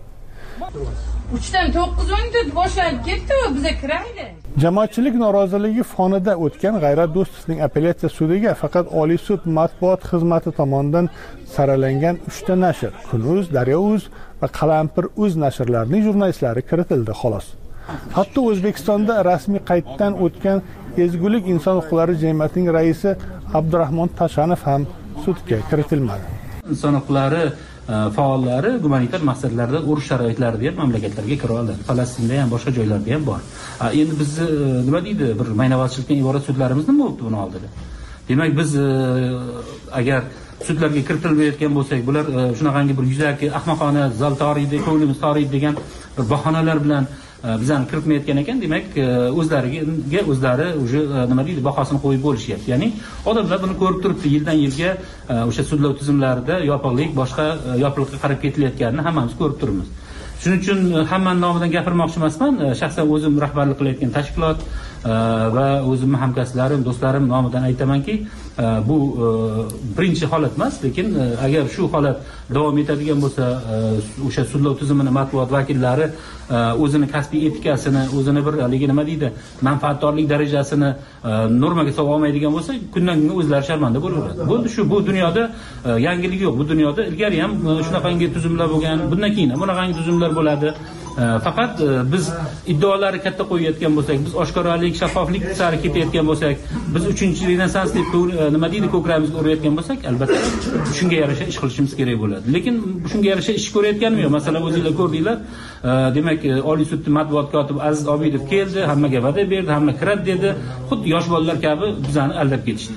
3dan 9:14 boshlanib ketdi, biza kiraydi. Jamoatchilik noroziligi fonida o'tgan G'ayrat Do'stovning apellyatsiya sudiga faqat Oliy sud matbuot xizmati tomonidan saralangan 3 ta nashr, Kun.uz, Daryo.uz va Qalampir.uz nashrlarining jurnalistlari kiritildi xolos. Hatto O'zbekistonda rasmiy qayddan o'tgan Ezgulik inson huquqlari jamiyatining raisi Abdurahmon Tashanov ham sudga kiritilmadi. Inson huquqlari faollari gumanitar maqsadlarda urush sharoitlarida ham mamlakatlarga kira oladi. Falastinda ham boshqa joylarda ham bor. Endi biz nima deydi, bir maynavazchilikdan iborat sudlarimiz nima bo'libdi buni oldida? Demak biz agar sudlarga kiritilmayotgan bo'lsak, bular shunaqangi bir yuzaki ahmoqona zal toriydi, ko'nglimiz toriydi degan bir bahonalar bilan bizani kiritmayotgan ekan, demak o'zlariga o'zlari уже nima deydi, bahosini qo'yib bo'lishyapti. Ya'ni odamlar buni ko'rib turibdi, yildan yilga o'sha sudlov tizimlarida yopiqlik, boshqa yopiqlikka qarab ketilayotganini hammamiz ko'rib turibmiz. Shuning uchun hammaning nomidan gapirmoqchi emasman. Shaxsan o'zim rahbarlik qilayotgan tashkilot va o'zimning hamkasblarim, do'stlarim nomidan aytamanki, bu birinchi holat emas, lekin agar shu holat davom etadigan bo'lsa, o'sha sudlov tizimini matbuot vakillari o'zini kasbiy etikasini, o'zini bir haligi nima deydi, manfaatdorlik darajasini normaga solib olmaydigan bo'lsa, kundan kunga o'zlari sharmanda bo'laveradi. Bu dunyoda yangilik yo'q. Bu dunyoda ilgari ham shunaqangi tuzumlar bo'lgan, bundan keyin ham bunaqangi tuzumlar bo'ladi. Faqat biz iddaolarni katta qo'yayotgan bo'lsak, biz oshkoralik, shaffoflik sari ketayotgan bo'lsak, biz 3-renessans deb nima deydi, ko'kramizga urayotgan bo'lsak, albatta shunga yarasha ish qilishimiz kerak bo'ladi. Lekin shunga yarasha ish ko'rayotganmi yo'q? Masalan, o'zingizlar ko'rdinglar, demak, Oliy sud matbuot kotibi Aziz Obidov keldi, hammaga va'da berdi, hamma kiradi dedi. Xuddi yosh bolalar kabi bizani aldab ketishdi.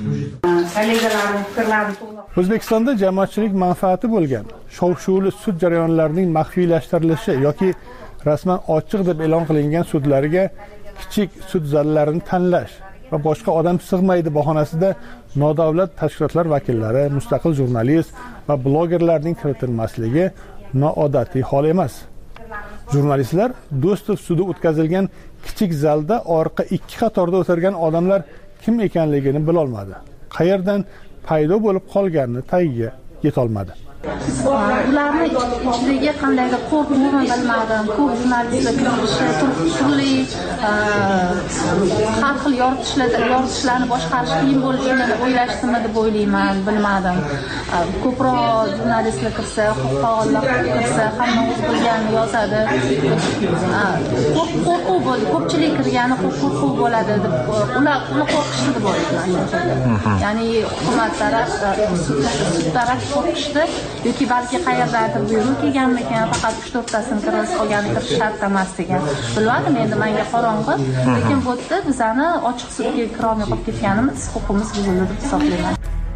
O'zbekistonda jamoatchilik manfaati bo'lgan shov-shuvli sud jarayonlarining maxfiylashtirilishi yoki rasman ochiq deb e'lon qilingan sudlarga kichik sud zallarini tanlash va boshqa odam sig'maydi bahonasida nodavlat tashkilotlar vakillari, mustaqil jurnalist va blogerlarning kiritilmasligi noodatiy hol emas. Jurnalistlar Do'stov sudi o'tkazilgan kichik zalda orqa 2 qatorda o'tirgan odamlar kim ekanligini bilolmadi. Qayerdan paydo bo'lib qolganini tagiga yetolmadi. Ularni ichidagi qandaydir qo'rquvni bilmadim. Ko'p jurnalistlar turli har xil yoritishlarni boshqarish qiyin bo'lishini o'ylashdimi deb o'ylayman, bilmadim. Ko'proq jurnalistlar kirsa, faollar kirsa, hamma o'z bilganini yozadi. Qo'rquv bo'ldi. Ko'pchilik kirgani qo'rquv bo'ladi deb ular qo'rqishdi deb o'ylayman. Ya'ni hukumat taraf, sud taraf qo'rqishdi. Yoki balki qayerdadir buyruq kelganmikan, faqat 3-4 tasini kirish qolgani kirish shart emas degan. Bilmadim, endi menga qorong'i, lekin bu yerda bizani ochiq sudga kirolmay qolib ketganimiz, huquqimiz buzildi deb hisoblayman.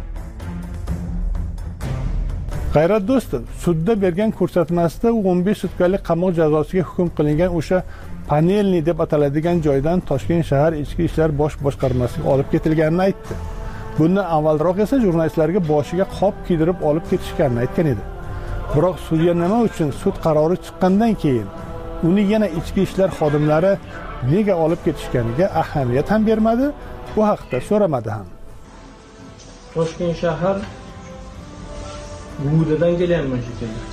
G'ayrat Do'stov sudda bergan ko'rsatmasida 15 sutkalik qamoq jazosiga hukm qilingan o'sha panelni deb ataladigan joydan Toshkent shahar ichki ishlar bosh boshqarmasiga olib ketilganini aytdi. Bundan avvalroq esa jurnalistlarga boshiga qop kiydirib olib ketishganini aytgan edi. Biroq sudya nima uchun sud qarori chiqqandan keyin uni yana ichki ishlar xodimlari nega olib ketishganiga ahamiyat ham bermadi, bu haqda so'ramadi ham. Toshkent shahar Gudadan kelganman shekilli.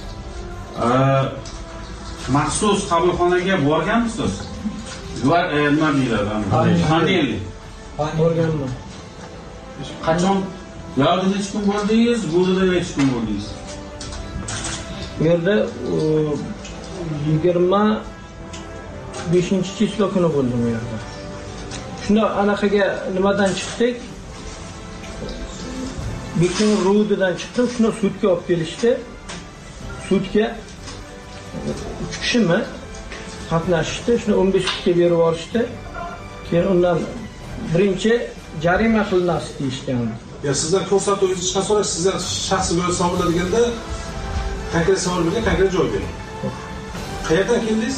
Maxsus qabulxonaga borganmisiz? Nima deyiladi? Panelli. Borganman. Qachon? Yo'lda necha kun bo'ldingiz? Gudada necha kun bo'ldingiz? Bu yerda 25-cheklo kuni bo'ldim bu yerda. Shunda anaqaga nimadan chiqdik? Bekin Rudidan chiqdim, shuni sudga olib kelishdi. Sudga 3 kishimi qatnashdi, shuni 15 kunga berib yuborishdi. Keyin undan birinchi jarima qilinasi deyishgan. Ya sizlar ko'rsatuvingizni chiqarib so'rash, sizlar shaxsiy bo'lib hisoblanadigan konkret savol bergan, konkret javob bering. Qayerdan keldingiz?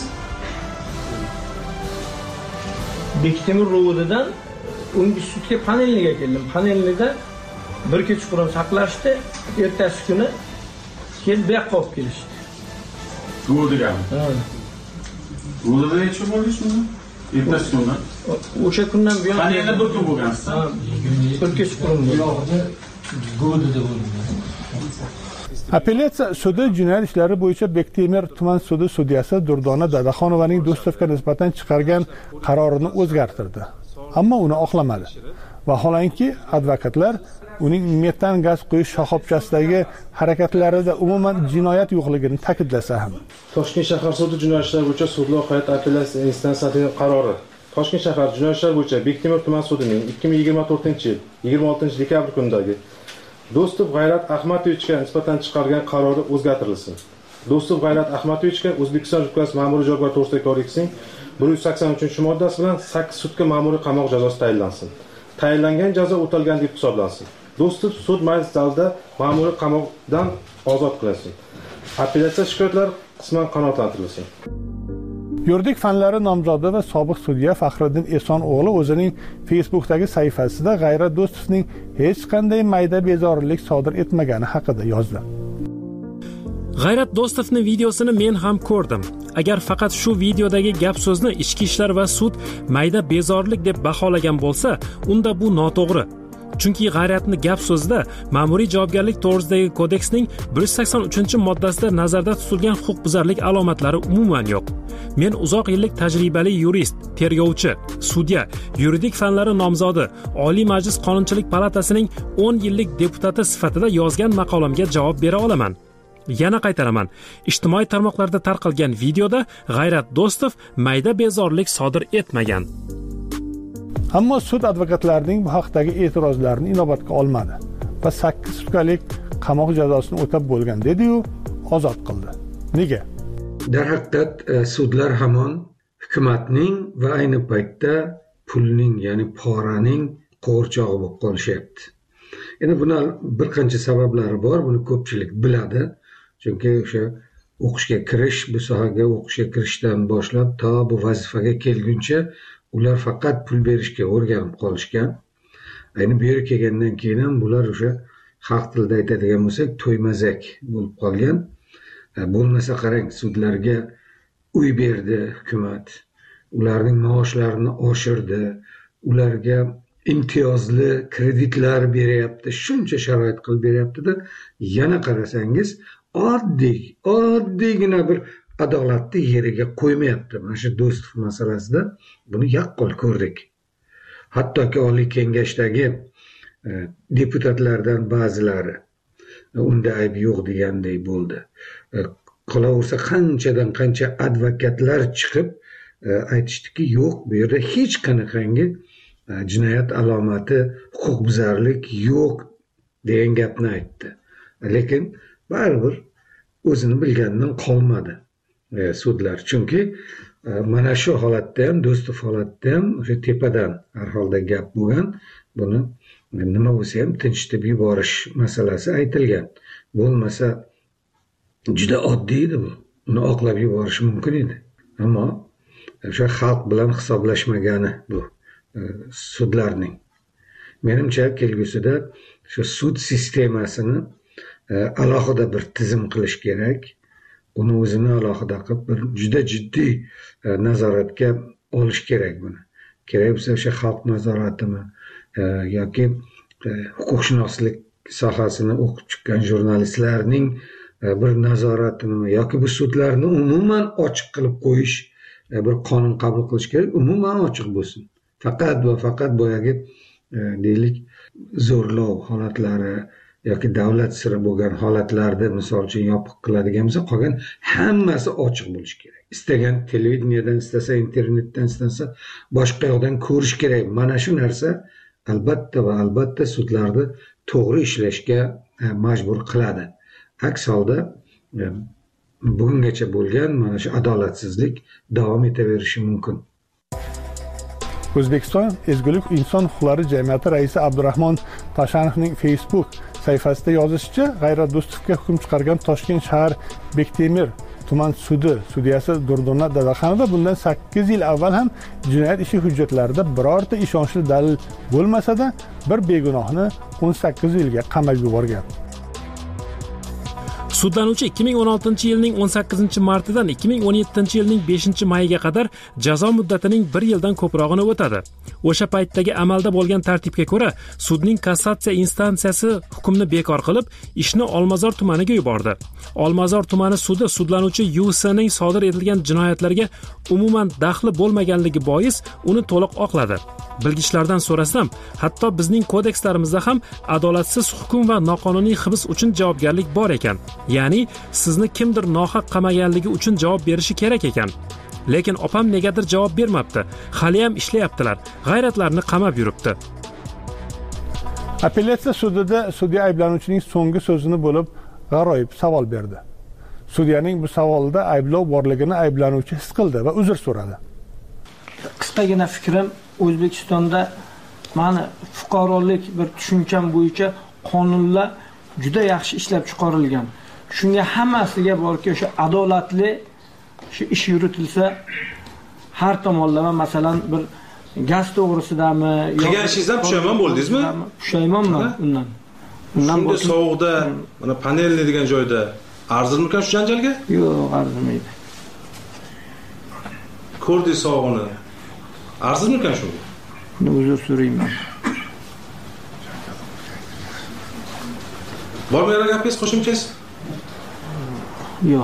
Bektemir Rudidan 15 sudga panelniga keldim. Panelnida bir kecha burun saqlashdi, ertasi kuni kelib bu yoqqa olib kelishdi. Rudigami? Ha. Rudida necha bo'ldingiz shunda? Ertasi kundan? O'sha kundan buyon panelda bir kun bo'lgansiz. Ha, bir kecha burun. Rudida bo'ldim. Apellyatsiya sudi jinoyat ishlari bo'yicha Bektemir tuman sudi sudyasi Durdona Dadaxonovaning Do'stovga nisbatan chiqargan qarorini o'zgartirdi. Ammo uni oqlamadi. Vaholanki advokatlar uning metan gaz quyish shoxobchasidagi harakatlarida umuman jinoyat yo'qligini ta'kidlasa ham. Toshkent shahar sudi jinoyat ishlari bo'yicha sudlar hay'at apellyatsiya instansiyaning qarori. Toshkent shahar jinoyat ishlari bo'yicha Bektemir tuman sudining 2024-yil 26-dekabr kunidagi Do'stov G'ayrat Ahmadovichga nisbatan chiqargan qarori o'zgartirilsin. Do'stov G'ayrat Ahmadovichga O'zbekiston Respublikasi Ma'muriy javobgarlik to'g'risidagi kodeksining 183-moddasi bilan 8 sutka ma'muriy qamoq jazosi tayinlansin. Tayinlangan jazo o'talgan deb hisoblansin. Do'stov sud majlis zalida ma'muriy qamoqdan ozod qilinsin. Apellyatsiya shikoyatlari qisman qanoatlantirilsin. Yuridik fanlari nomzodi va sobiq sudya Faxriddin Eson o'g'li o'zining Facebook'dagi sahifasida G'ayrat Do'stovning hech qanday mayda bezorilik sodir etmagani haqida yozdi. G'ayrat Do'stovning videosini men ham ko'rdim. Agar faqat shu videodagi gap so'zni ichki ishlar va sud mayda bezorilik deb baholagan bo'lsa, unda bu noto'g'ri. Chunki G'ayratni gap so'zida Ma'muriy javobgarlik to'g'risidagi kodeksning 183-moddasida nazarda tutilgan huquqbuzarlik alomatlari umuman yo'q. Men uzoq yillik tajribali yurist, tergovchi, sudya, yuridik fanlari nomzodi, Oliy Majlis Qonunchilik palatasining 10 yillik deputati sifatida yozgan maqolamga javob bera olaman. Yana qaytaraman, ijtimoiy tarmoqlarda tarqalgan videoda G'ayrat Do'stov mayda bezorlik sodir etmagan. Ammo sud advokatlarining bu haqdagi e'tirozlarini inobatga olmadi va 8 sutkalik qamoq jazosini o'tab bo'lgan dedi-yu, ozod qildi. Nega? Darhaqiqat sudlar hamon hukumatning va ayni paytda pulning, ya'ni poraning qo'rchog'i bo'lib qolishyapti. Endi buni bir qancha sabablari bor, buni ko'pchilik biladi. Chunki o'sha o'qishga kirish, bu sohaga o'qishga kirishdan boshlab to bu vazifaga kelguncha ular faqat pul berishga o'rganib qolishgan. Ayni bu yerga kelgandan keyin ham bular o'sha xalq tilida aytadigan bo'lsak, to'ymazak bo'lib qolgan. Bo'lmasa qarang, sudlarga uy berdi hukumat, ularning maoshlarini oshirdi, ularga imtiyozli kreditlar beryapti, shuncha sharoit qilib beryapti-da, yana qarasangiz oddiygina bir adolatni yeriga qo'ymayapti. Mana shu Do'stov masalasida buni yaqqol ko'rdik. Hattoki Oliy Kengashdagi deputatlardan ba'zilari unda ayb yo'q deganday bo'ldi. Qolaversa qanchadan qancha advokatlar chiqib aytishdiki, yo'q, bu yerda hech qanaqangi jinoyat alomati, huquqbuzarlik yo'q degan gapni aytdi. Lekin baribir o'zini bilganidan qolmadi sudlar. Chunki mana shu holatda ham, Do'stov holatda ham o'sha tepadan har holda gap bo'lgan. Buni nima bo'lsa ham tinchitib yuborish masalasi aytilgan. Bo'lmasa juda oddiy edi bu. Uni oqlab yuborish mumkin edi. Ammo o'sha xalq bilan hisoblashmagani bu sudlarning. Menimcha kelgusida shu sud sistemasini alohida bir tizim qilish kerak. Uni o'zini alohida qilib bir juda jiddiy nazoratga olish kerak buni. Kerak bo'lsa o'sha xalq nazoratimi yoki huquqshunoslik sohasini o'qib chiqqan jurnalistlarning bir nazoratini yoki bu sudlarni umuman ochiq qilib qo'yish, bir qonun qabul qilish kerak, umuman ochiq bo'lsin. Faqat va faqat boyagi deylik zo'rlov holatlari yoki davlat siri bo'lgan holatlarda misol uchun yopiq qiladigan bo'lsa, qolgan hammasi ochiq bo'lishi kerak. Istagan televideniyadan, istasa internetdan, istasa boshqa yoqdan ko'rish kerak. Mana shu narsa albatta va albatta sudlarni to'g'ri ishlashga majbur qiladi. Aks holda bugungacha bo'lgan mana shu adolatsizlik davom etaverishi mumkin. O'zbekiston Ezgulik inson huquqlari jamiyati raisi Abdurahmon Tashanovning Facebook sahifasida yozishicha, G'ayrat Do'stovga hukm chiqargan Toshkent shahar Bektemir tuman sudi sudyasi Durdona Dadaxonova bundan 8 yil avval ham jinoyat ishi hujjatlarida birorta ishonchli dalil bo'lmasa-da, bir begunohni 18 yilga qamab yuborgan. Sudlanuvchi 2016-yilning 18-martidan 2017-yilning 5-mayiga qadar jazo muddatining 1 yildan ko'prog'ini o'tadi. O'sha paytdagi amalda bo'lgan tartibga ko'ra, sudning kassatsiya instansiyasi hukmni bekor qilib, ishni Olmazor tumaniga yubordi. Olmazor tumani sudi sudlanuvchi Yusaning sodir etilgan jinoyatlarga umuman daxli bo'lmaganligi bois uni to'liq oqladi. Bilgichlardan so'rasam, hatto bizning kodekslarimizda ham adolatsiz hukm va noqonuniy hibs uchun javobgarlik bor ekan. Ya'ni sizni kimdir nohaq qamaganligi uchun javob berishi kerak ekan. Lekin opam negadir javob bermabdi. Hali ham ishlayaptilar. G'ayratlarni qamab yuribdi. Apellyatsiya sudida sudya ayblanuvchining so'nggi so'zini bo'lib g'aroyib savol berdi. Sudyaning bu savolida ayblov borligini ayblanuvchi his qildi va uzr so'radi. Qisqagina fikrim, O'zbekistonda mana fuqarolik bir tushuncham bo'yicha qonunlar juda yaxshi ishlab chiqarilgan. Shunga hammasiga borki, o'sha adolatli shu ish yuritilsa, har tomonlama, masalan, bir gaz to'g'risidami, qilgan ishingizdan pushaymon bo'ldingizmi? Pushaymonman undan. Shunday sovuqda, mana panelni degan joyda arzirmikan shu janjalga? Yo'q, arzimaydi. Ko'rdingiz sovug'ini. Arzirmikan shu? Uzr so'rayman. Bormi yana gapingiz, qo'shimchasiz? Yo'q.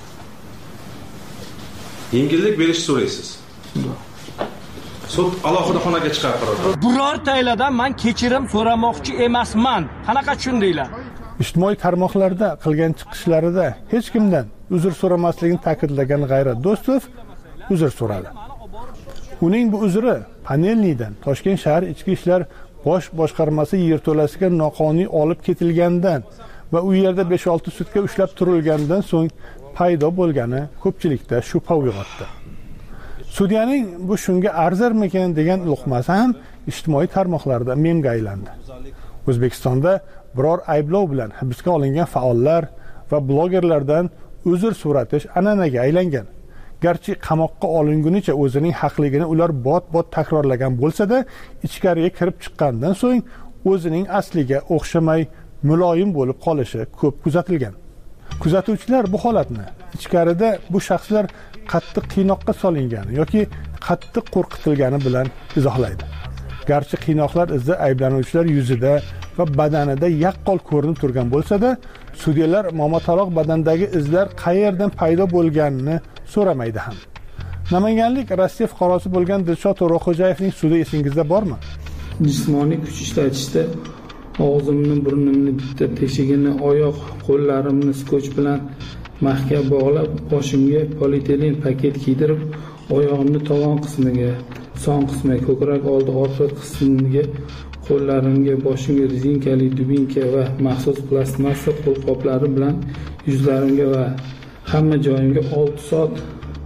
Yengillik berishni so'raysiz. Yo'q. Sud alohida xonaga chiqarib qo'yadi. Birortanglardan men kechirim so'ramoqchi emasman. Qanaqa tushundinglar? ijtimoiy tarmoqlarda qilgan chiqishlarida hech kimdan uzr so'ramasligini ta'kidlagan G'ayrat Do'stov uzr so'radi. Uning bu uzri Panelniydan Toshkent shahar ichki ishlar bosh boshqarmasi yerto'lasiga noqonuniy olib ketilgandan va u yerda 5-6 sutka ushlab turilgandan so'ng paydo bo'lgani ko'pchilikda shubha uyg'otdi. Sudyaning bu shunga arzirmikan degan luqmasi ham ijtimoiy tarmoqlarda memga aylandi. O'zbekistonda biror ayblov bilan hibsga olingan faollar va blogerlardan uzr so'ratish an'anaga aylangan. Garchi qamoqqa olingunicha o'zining haqligini ular bot-bot takrorlagan bo'lsa-da, ichkariga kirib chiqqandan so'ng o'zining asliga o'xshamay muloyim bo'lib qolishi ko'p kuzatilgan. Kuzatuvchilar bu holatni ichkarida bu shaxslar qattiq qiynoqqa solingani yoki qattiq qo'rqitilgani bilan izohlaydi. Garchi qiynoqlar izi ayblanuvchilar yuzida va badanida yaqqol ko'rinib turgan bo'lsa-da, sudyalar momotaloq badandagi izlar qayerdan paydo bo'lganini so'ramaydi ham. Namanganlik Rossiya fuqarosi bo'lgan Dilshod To'raxo'jayevning sudi esingizda bormi? Jismoniy kuch ishlatishda og'zimni, burnimni bitta teshigini, oyoq, qo'llarimni skotch bilan mahkam bog'lab, boshimga polietilen paket kiydirib, oyog'imni tovon qismiga, son qismiga, ko'krak oldi orqa qismiga, qo'llarimga, boshimga rezinkali dubinka va maxsus plastmassa qo'lqoplari bilan yuzlarimga va hamma joyimga 6 soat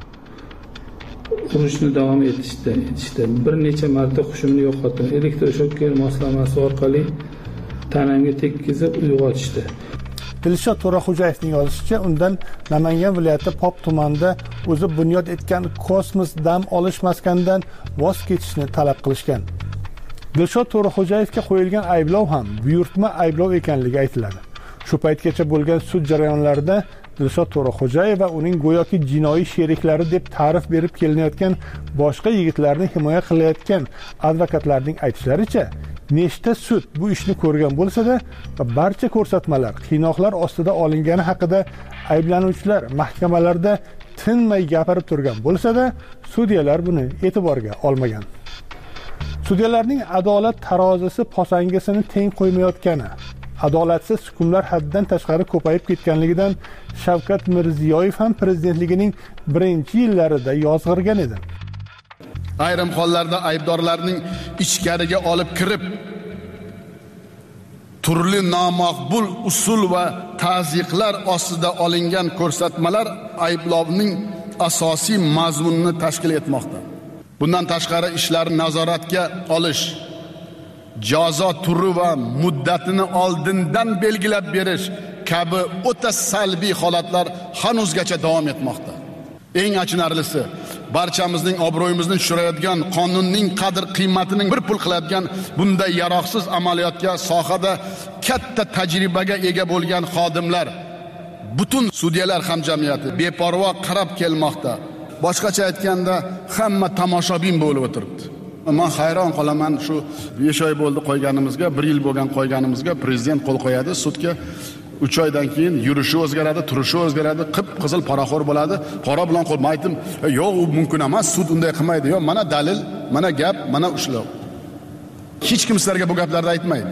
urishni davom etishdi. Bir necha marta hushimni yo'qotdim. Elektroshoker moslamasi orqali tanamga tekkizib uyg'otishdi. Dilshod To'raxo'jayevning yozishicha, undan Namangan viloyati Pop tumanida o'zi bunyod etgan kosmos dam olish maskanidan voz kechishni talab qilishgan. Dilshod To'raxo'jayevga qo'yilgan ayblov ham buyurtma ayblov ekanligi aytiladi. Shu paytgacha bo'lgan sud jarayonlarida Dilshod To'raxo'jayev va uning go'yoki jinoiy sheriklari deb ta'rif berib kelinayotgan boshqa yigitlarni himoya qilayotgan advokatlarning aytishlaricha, nechta sud bu ishni ko'rgan bo'lsa-da, barcha ko'rsatmalar qiynoqlar ostida olingani haqida ayblanuvchilar mahkamalarda tinmay gapirib turgan bo'lsa-da, sudyalar buni e'tiborga olmagan. Sudyalarning adolat tarozisi posangasini teng qo'ymayotgani, adolatsiz hukmlar haddan tashqari ko'payib ketganligidan Shavkat Mirziyoyev ham prezidentligining birinchi yillarida yozg'irgan edi. Ayrim hollarda aybdorlarning ichkariga olib kirib, turli nomaqbul usul va ta'ziqlar ostida olingan ko'rsatmalar ayblovning asosiy mazmunini tashkil etmoqda. Bundan tashqari ishlarni nazoratga olish, jazo turi va muddatini oldindan belgilab berish kabi o'ta salbiy holatlar hanuzgacha davom etmoqda. Eng achinarlisi, barchamizning obro'yimizni tushirayotgan, qonunning qadr-qiymatining bir pul qiladigan bunday yaroqsiz amaliyotga sohada katta tajribaga ega bo'lgan xodimlar, butun sudyalar hamjamiyati beparvo qarab kelmoqda. Boshqacha aytganda, hamma tomoshabin bo'lib o'tiribdi. Men hayron qolaman, shu 5 oy bo'ldi qo'yganimizga, 1 yil bo'lgan qo'yganimizga prezident qo'l qo'yadi, sudga 3 oydan keyin yurishi o'zgaradi, turishi o'zgaradi, qip-qizil poraxo'r bo'ladi. Qora bilan qo'l aytdim, yo'q, u mumkin emas, sud unday qilmaydi. Yo'q, mana dalil, mana gap, mana ushlov. Hech kim sizlarga bu gaplarni aytmaydi.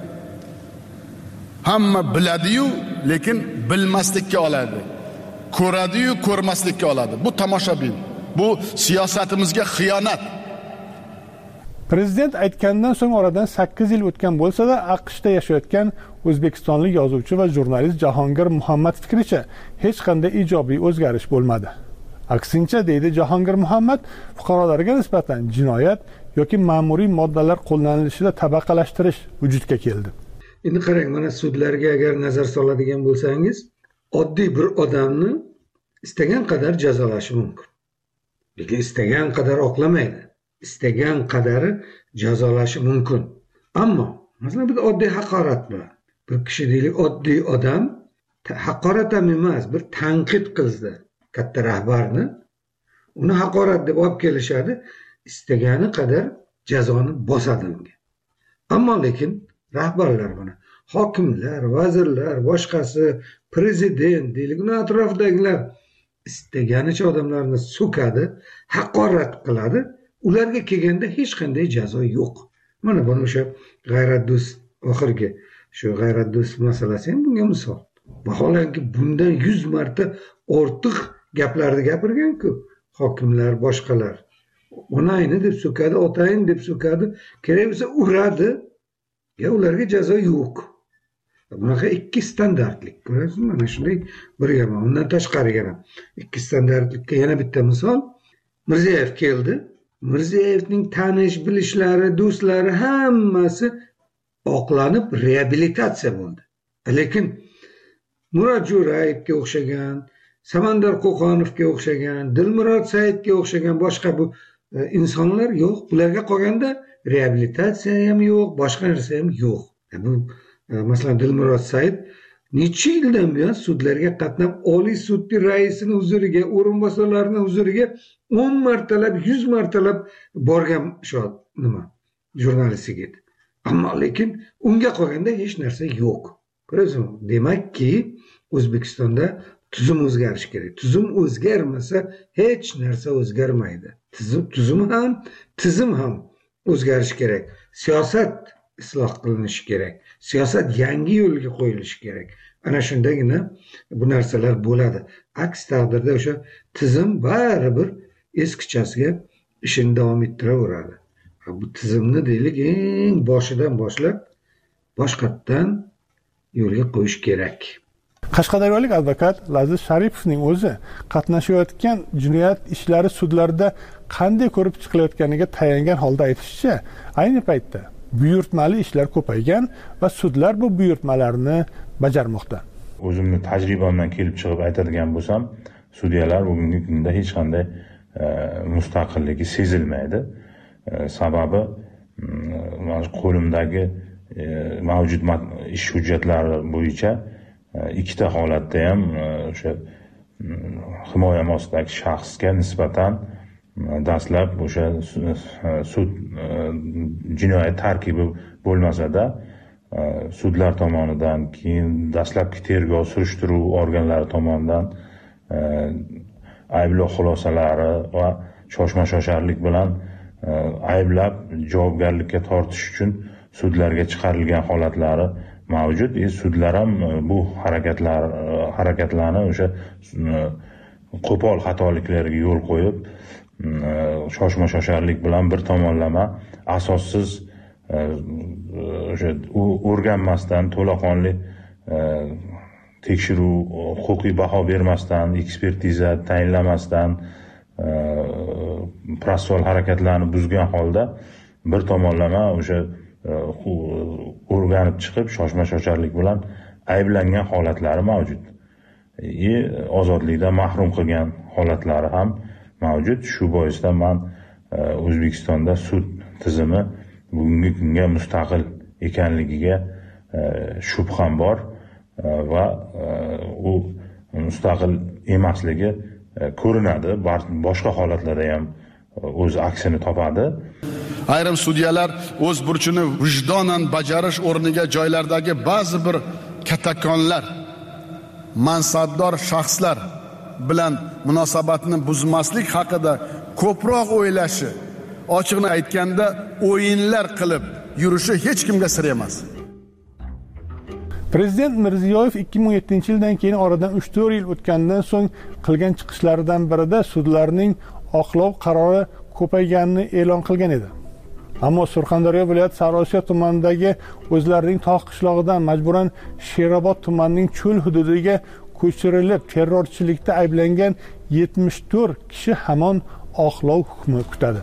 Hamma biladi-yu, lekin bilmaslikka oladi. Ko'radi-yu, ko'rmaslikka oladi. Bu tomoshabin. Bu siyosatimizga xiyonat. Prezident aytgandan so'ng oradan 8 yil o'tgan bo'lsa-da, AQShda yashayotgan o'zbekistonlik yozuvchi va jurnalist Jahongir Muhammad fikricha hech qanday ijobiy o'zgarish bo'lmadi. Aksincha, deydi Jahongir Muhammad, fuqarolarga nisbatan jinoyat yoki ma'muriy moddalar qo'llanilishida tabaqalashtirish vujudga keldi. Endi qarang, mana sudlarga agar nazar soladigan bo'lsangiz, oddiy bir odamni istagan qadar jazolashi mumkin. Lekin istagan qadar oqlamaydi. Istagan qadari jazolashi mumkin. Ammo masalan bir oddiy haqorat bilan bir kishi deylik, oddiy odam haqorat ham emas, bir tanqid qilsa katta rahbarni, uni haqorat deb olib kelishadi, istagani qadar jazoni bosadi unga. Ammo lekin rahbarlar buni hokimlar, vazirlar, boshqasi, prezident deylik, uni atrofidagilar istaganicha odamlarni so'kadi, haqorat qiladi. Ularga kelganda hech qanday jazo yo'q. Mana buni o'sha G'ayrat Do'st oxirgi shu g'ayrat do'st masalasi ham bunga misol. Vaholanki bundan 100 marta ortiq gaplarni gapirgan-ku hokimlar, boshqalar. Onayni deb so'kadi, otayni deb so'kadi, kerak bo'lsa uradi. Ularga jazo yo'q. Bunaqa ikki standartlik. Ko'rasizmi? Mana shunday bir yomon. Undan tashqari yana ikki standartlikka yana bitta misol. Mirziyoyev keldi. Mirziyevning tanish bilishlari, do'stlari hammasi oqlanib reabilitatsiya bo'ldi. Lekin Murod Jo'rayevga o'xshagan, Samandar Qo'qonovga o'xshagan, Dilmurod Saidga o'xshagan boshqa bu insonlar yo'q. Ularga qolganda reabilitatsiya ham yo'q, boshqa narsa ham yo'q. Bu masalan Dilmurod Said necha yildan buyon sudlarga qatnab, Oliy sudning raisining huzuriga, o'rinbosarlarining huzuriga 10 martalab, 100 martalab borgan jurnalist yigit. Ammo lekin unga qolganda hech narsa yo'q. Ko'rasizmi? Demakki, O'zbekistonda tuzum o'zgarishi kerak. Tuzum o'zgarmasa hech narsa o'zgarmaydi. Tizim ham o'zgarishi kerak. Siyosat isloh qilinishi kerak. Siyosat yangi yo'lga qo'yilishi kerak. Ana shundagina bu narsalar bo'ladi. Aks taqdirda o'sha tizim baribir eskichasiga ishini davom ettiraveradi. Bu tizimni deylik eng boshidan boshlab boshqatdan yo'lga qo'yish kerak. Qashqadaryolik advokat Laziz Sharipovning o'zi qatnashayotgan jinoyat ishlari sudlarda qanday ko'rib chiqilayotganiga tayangan holda aytishicha, ayni paytda buyurtmali ishlar ko'paygan va sudlar bu buyurtmalarni bajarmoqda. O'zimni tajribamdan kelib chiqib aytadigan bo'lsam, sudyalar bugungi kunda hech qanday mustaqilligi sezilmaydi. Sababi qo'limdagi mavjud ish hujjatlari bo'yicha ikkita holatda ham o'sha himoyam ostidagi shaxsga nisbatan dastlab o'sha sud jinoyat tarkibi bo'lmasa-da sudlar tomonidan, keyin dastlabki tergov surishtiruv organlari tomonidan ayblov xulosalari va shoshma-shosharlik bilan ayblab javobgarlikka tortish uchun sudlarga chiqarilgan holatlari mavjud. Sudlar ham bu harakatlarni o'sha qo'pol xatoliklarga yo'l qo'yib, shoshma-shosharlik bilan bir tomonlama asossiz o'sha o'rganmasdan, to'laqonli tekshiruv, huquqiy baho bermasdan, ekspertiza tayinlamasdan protsessual harakatlarni buzgan holda bir tomonlama o'sha o'rganib chiqib shoshma-shosharlik bilan ayblangan holatlari mavjud. Ozodlikdan mahrum qilgan holatlari ham mavjud. Shu boisdan men O'zbekistonda sud tizimi bugungi kunga mustaqil ekanligiga shubham bor va u mustaqil emasligi ko'rinadi. Boshqa holatlarda ham o'z aksini topadi. Ayrim sudyalar o'z burchini vijdonan bajarish o'rniga joylardagi ba'zi bir katakonlar, mansabdor shaxslar bilan munosabatni buzmaslik haqida ko'proq o'ylashi, ochiqni aytganda o'yinlar qilib yurishi hech kimga sir emas. Prezident Mirziyoyev 2017-yildan keyin oradan 3-4 yil o'tgandan so'ng qilgan chiqishlaridan birida sudlarning oqlov qarori ko'payganini e'lon qilgan edi. Ammo Surxondaryo viloyati Sariosiyo tumanidagi o'zlarining tog' qishlog'idan majburan Sherobod tumanining cho'l hududiga ko'chirilib, terrorchilikda ayblangan 74 kishi hamon oqlov hukmi kutadi.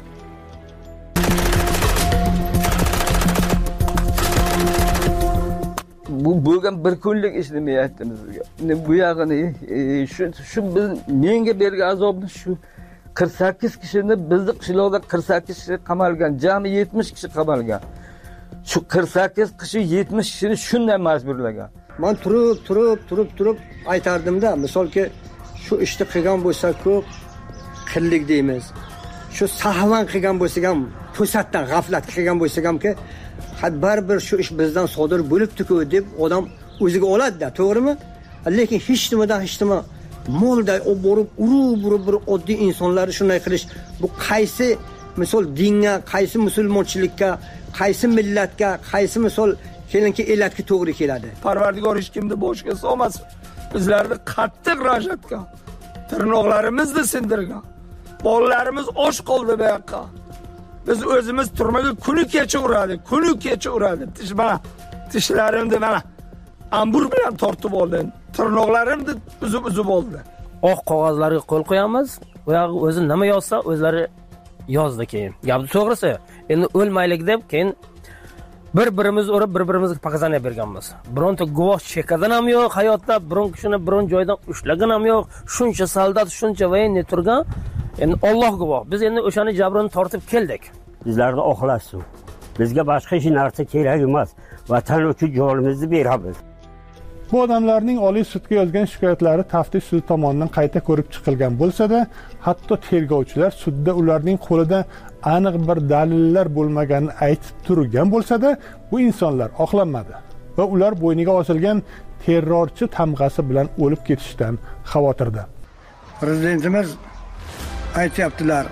Bu bo'lgan bir kunlik ish demayapti bizga. Bu yog'ini shu biz menga bergan azobni shu 48 kishini bizni qishloqda 48 kishi qamalgan, jami 70 kishi qamalgan. Shu 48 kishi 70 kishini shunday majburlagan. Men turib aytardimda, misolki shu ishni qilgan bo'lsa-ku qillik deymiz. Shu sahvan qilgan bo'lsa ham, to'satdan g'aflat qilgan bo'lsa hamki, baribir shu ish bizdan sodir bo'libdi-ku deb odam o'ziga oladi-da, to'g'rimi? Lekin hech nima molda borib urib bir oddiy insonlarni shunday qilish, bu qaysi misol dinga, qaysi musulmonchilikka, qaysi millatga, qaysi misol kelinki elatga to'g'ri keladi. Parvardigor hech kimni boshga solmasin. Bizlarni qattiq rajatgan, tirnoqlarimizni sindirgan. Bolalarimiz och qoldi bu yoqqa. Biz o'zimiz turmaga kuni kecha uradi. Tishlarimni mana ambur bilan tortib oldim. Tirnoqlarimni uzib oldi. Oq qog'ozlarga qo'l qo'yamiz. U yog'i o'zi nima yozsa, o'zlari yozdi keyin. Gapni to'g'risi, endi o'lmaylik deb keyin bir-birimiz urib, bir-birimizga pokazaniya berganmiz. Bironta guvoh chekadan ham yo'q, hayotda biron kishini biron joydan ushlagan ham yo'q. Shuncha soldat, shuncha voyenniy turgan. Endi Alloh guvoh. Biz endi o'shani jabrini tortib keldik. Bizlarni oqlasin. Bizga boshqa hech narsa kerak emas. Vatan uchun jonimizni beramiz. Bu odamlarning Oliy sudga yozgan shikoyatlari taftish sudi tomonidan qayta ko'rib chiqilgan bo'lsa-da, hatto tergovchilar sudda ularning qo'lida aniq bir dalillar bo'lmaganini aytib turgan bo'lsa-da, bu insonlar oqlanmadi va ular bo'yniga osilgan terrorchi tamg'asi bilan o'lib ketishdan xavotirda. Prezidentimiz aytyaptilar.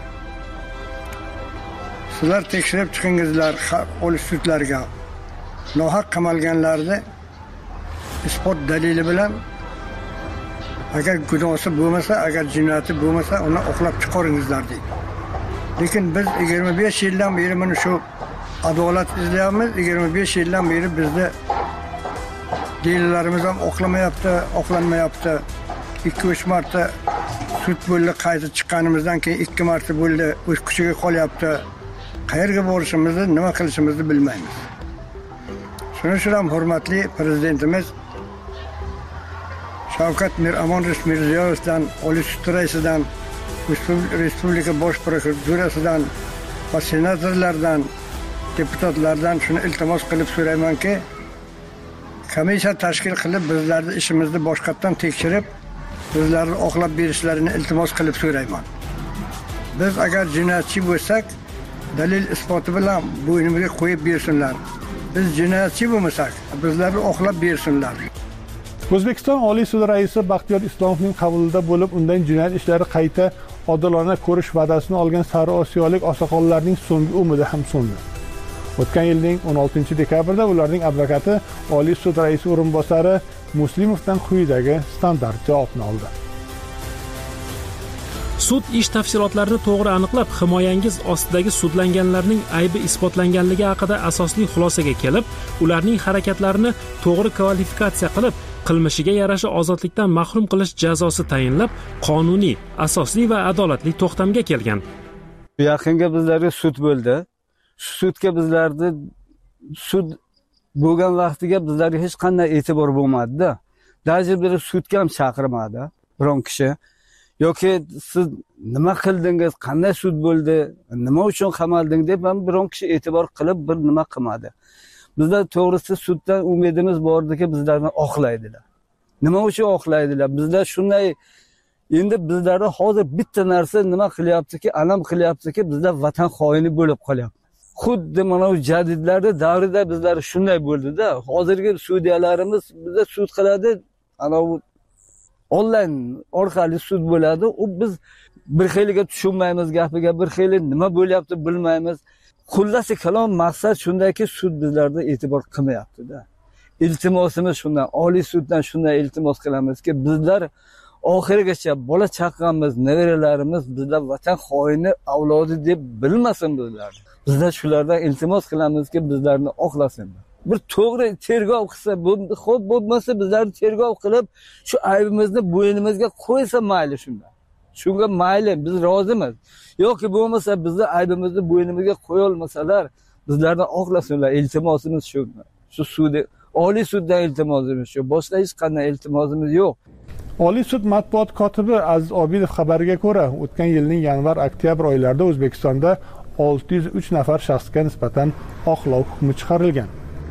Sizlar tekshirib chiqingizlar Oliy sudlarga. Nohaq qamalganlarni isbot dalili bilan agar gunohi bo'lmasa, agar jinoyati bo'lmasa, uni oqlab chiqaringizlar deydi. Lekin biz 25 yildan beri mana shu adolat izlayapmiz. 25 yildan beri bizda delillarimiz ham oqlanmayapti. 2-3 marta sud bo'ldi, qayta chiqqanimizdan keyin 2 marta bo'ldi, o'z kuchiga qolyapti. Qayerga borishimizni, nima qilishimizni bilmaymiz. Shuning uchun ham hurmatli prezidentimiz Shavkat Mirziyoyevdan, Oliy sud raisidan, Respublika bosh prokuraturasidan va senatorlardan, deputatlardan shuni iltimos qilib so'raymanki, komissiya tashkil qilib bizlarni ishimizni boshqatdan tekshirib, bizlarni oqlab berishlarini iltimos qilib so'rayman. Biz agar jinoyatchi bo'lsak, dalil isboti bilan bo'ynimizga qo'yib bersinlar. Biz jinoyatchi bo'lmasak, bizlarni oqlab bersinlar. O'zbekiston Oliy sudi raisi Baxtiyor Islomovning qabulida bo'lib, undan jinoyat ishlari qayta odilona ko'rish va'dasini olgan Sari Osiyolik oqsoqollarning so'nggi umidi ham so'ndi. O'tgan yilning 16-dekabrda ularning advokati Oliy sud raisi o'rinbosari Muslimovdan quyidagi standart javobni oldi. Sud ish tafsilotlarini to'g'ri aniqlab, himoyangiz ostidagi sudlanganlarning aybi isbotlanganligi haqida asosli xulosaga kelib, ularning harakatlarini to'g'ri kvalifikatsiya qilib, qilmishiga yarasha ozodlikdan mahrum qilish jazosi tayinlab, qonuniy, asosli va adolatli to'xtamga kelgan. Yaqinga bizlarga sud bo'ldi. Sudga bizlarni sud bo'lgan vaqtiga bizlarga hech qanday e'tibor bo'lmadi-da. Даже bir sudga ham chaqirmadi biron kishi. Yoki siz nima qildingiz, qanday sud bo'ldi, nima uchun qamalding deb ham biron kishi e'tibor qilib bir nima qilmadi. Bizlar to'g'risi suddan umidimiz bordiki, bizlarni oqlaydilar. Nima uchun oqlaydilar? Bizlar shunday, endi bizlarda hozir bitta narsa nima qilyaptiki, alam qilyaptiki, bizlar vatan xoini bo'lib qolyapmiz. Xuddi mana bu jadidlarning davrida bizlar shunday bo'ldi-da. Hozirgi sudyalarimiz bizda sud qiladi, ana bu onlayn orqali sud bo'ladi. U biz bir xiliga tushunmaymiz gapiga, bir xili nima bo'lyapti bilmaymiz. Xullasi kalom maqsad shundayki, sud bizlarda e'tibor qilmayapti-da. Iltimosimiz shundan, Oliy suddan shunday iltimos qilamizki, bizlar oxirigacha bola chaqamiz, nevaralarimiz bizlar vatan xoini avlodi deb bilmasin bizlar. Bizlar shulardan iltimos qilamizki, bizlarni oqlasin. Bir to'g'ri tergov qilsa, xo'p bo'lmasa bizlarni tergov qilib, shu aybimizni bo'ynimizga qo'ysa mayli shunda. Shunga mayli, biz rozimiz. Yoki bo'lmasa bizni aybimizni bo'ynimizga qo'ya olmasalar, bizlarni oqlasinlar. Iltimosimiz shu. Shu sudi, Oliy suddan iltimosimiz shu. Boshqa hech qanday iltimosimiz yo'q. Oliy sud matbuot kotibi Aziz Obidov xabariga ko'ra, o'tgan yilning yanvar-oktyabr oylarida O'zbekistonda 603 nafar shaxsga nisbatan oqlov hukmi chiqarilgan.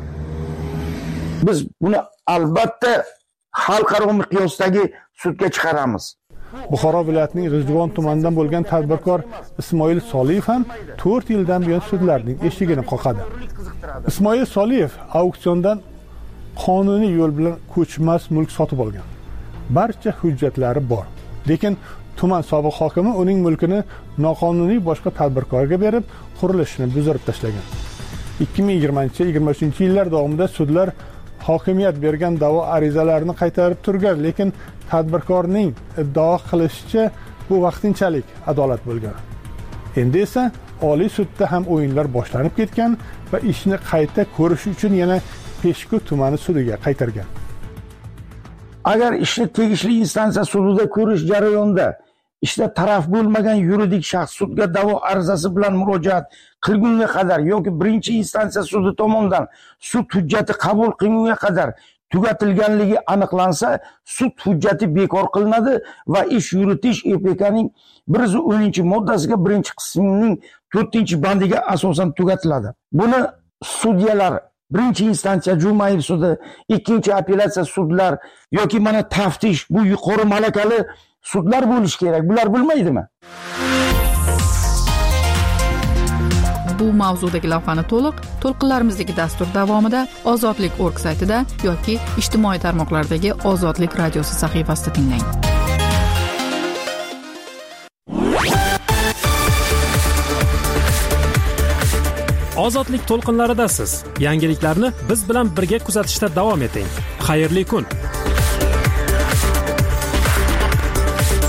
Biz buni albatta xalqaro miqyosdagi sudga chiqaramiz. Buxoro viloyatining G'ijduvon tumanidan bo'lgan tadbirkor Ismoil Soliyev ham 4 yildan buyon sudlarning eshigini qoqadi. Ismoil Soliyev auksiondan qonuniy yo'l bilan ko'chmas mulk sotib olgan. Barcha hujjatlari bor. Lekin tuman sobiq hokimi uning mulkini noqonuniy boshqa tadbirkorga berib, qurilishini buzdirib tashlagan. 2020-23 yillar davomida sudlar hokimiyat bergan da'vo arizalarini qaytarib turgan, lekin tadbirkorning iddao qilishicha bu vaqtinchalik adolat bo'lgan. Endi esa Oliy sudda ham o'yinlar boshlanib ketgan va ishni qayta ko'rish uchun yana Peshku tumani sudiga qaytargan. Agar ishni tegishli instansiya sudida ko'rish jarayonida ishda taraf bo'lmagan yuridik shaxs sudga da'vo arizasi bilan murojaat qilgunga qadar yoki birinchi instansiya sudi tomonidan sud hujjati qabul qilingunga qadar tugatilganligi aniqlansa, sud hujjati bekor qilinadi va ish yuritish EPKning 110-moddasiga 1-qismining 4-bandiga asosan tugatiladi. Buni sudyalar birinchi instansiya Jumayev sudi, ikkinchi apellyatsiya sudlar yoki mana taftish, bu yuqori malakali sudlar bo'lish kerak. Bular bilmaydimi? Bu mavzudagi lavhani to'lqinlarimizdagi dastur davomida Ozodlik.org saytida yoki ijtimoiy tarmoqlardagi Ozodlik radiosi sahifasida tinglang. Ozodlik to'lqinlaridasiz. Yangiliklarni biz bilan birga kuzatishda davom eting. Xayrli kun.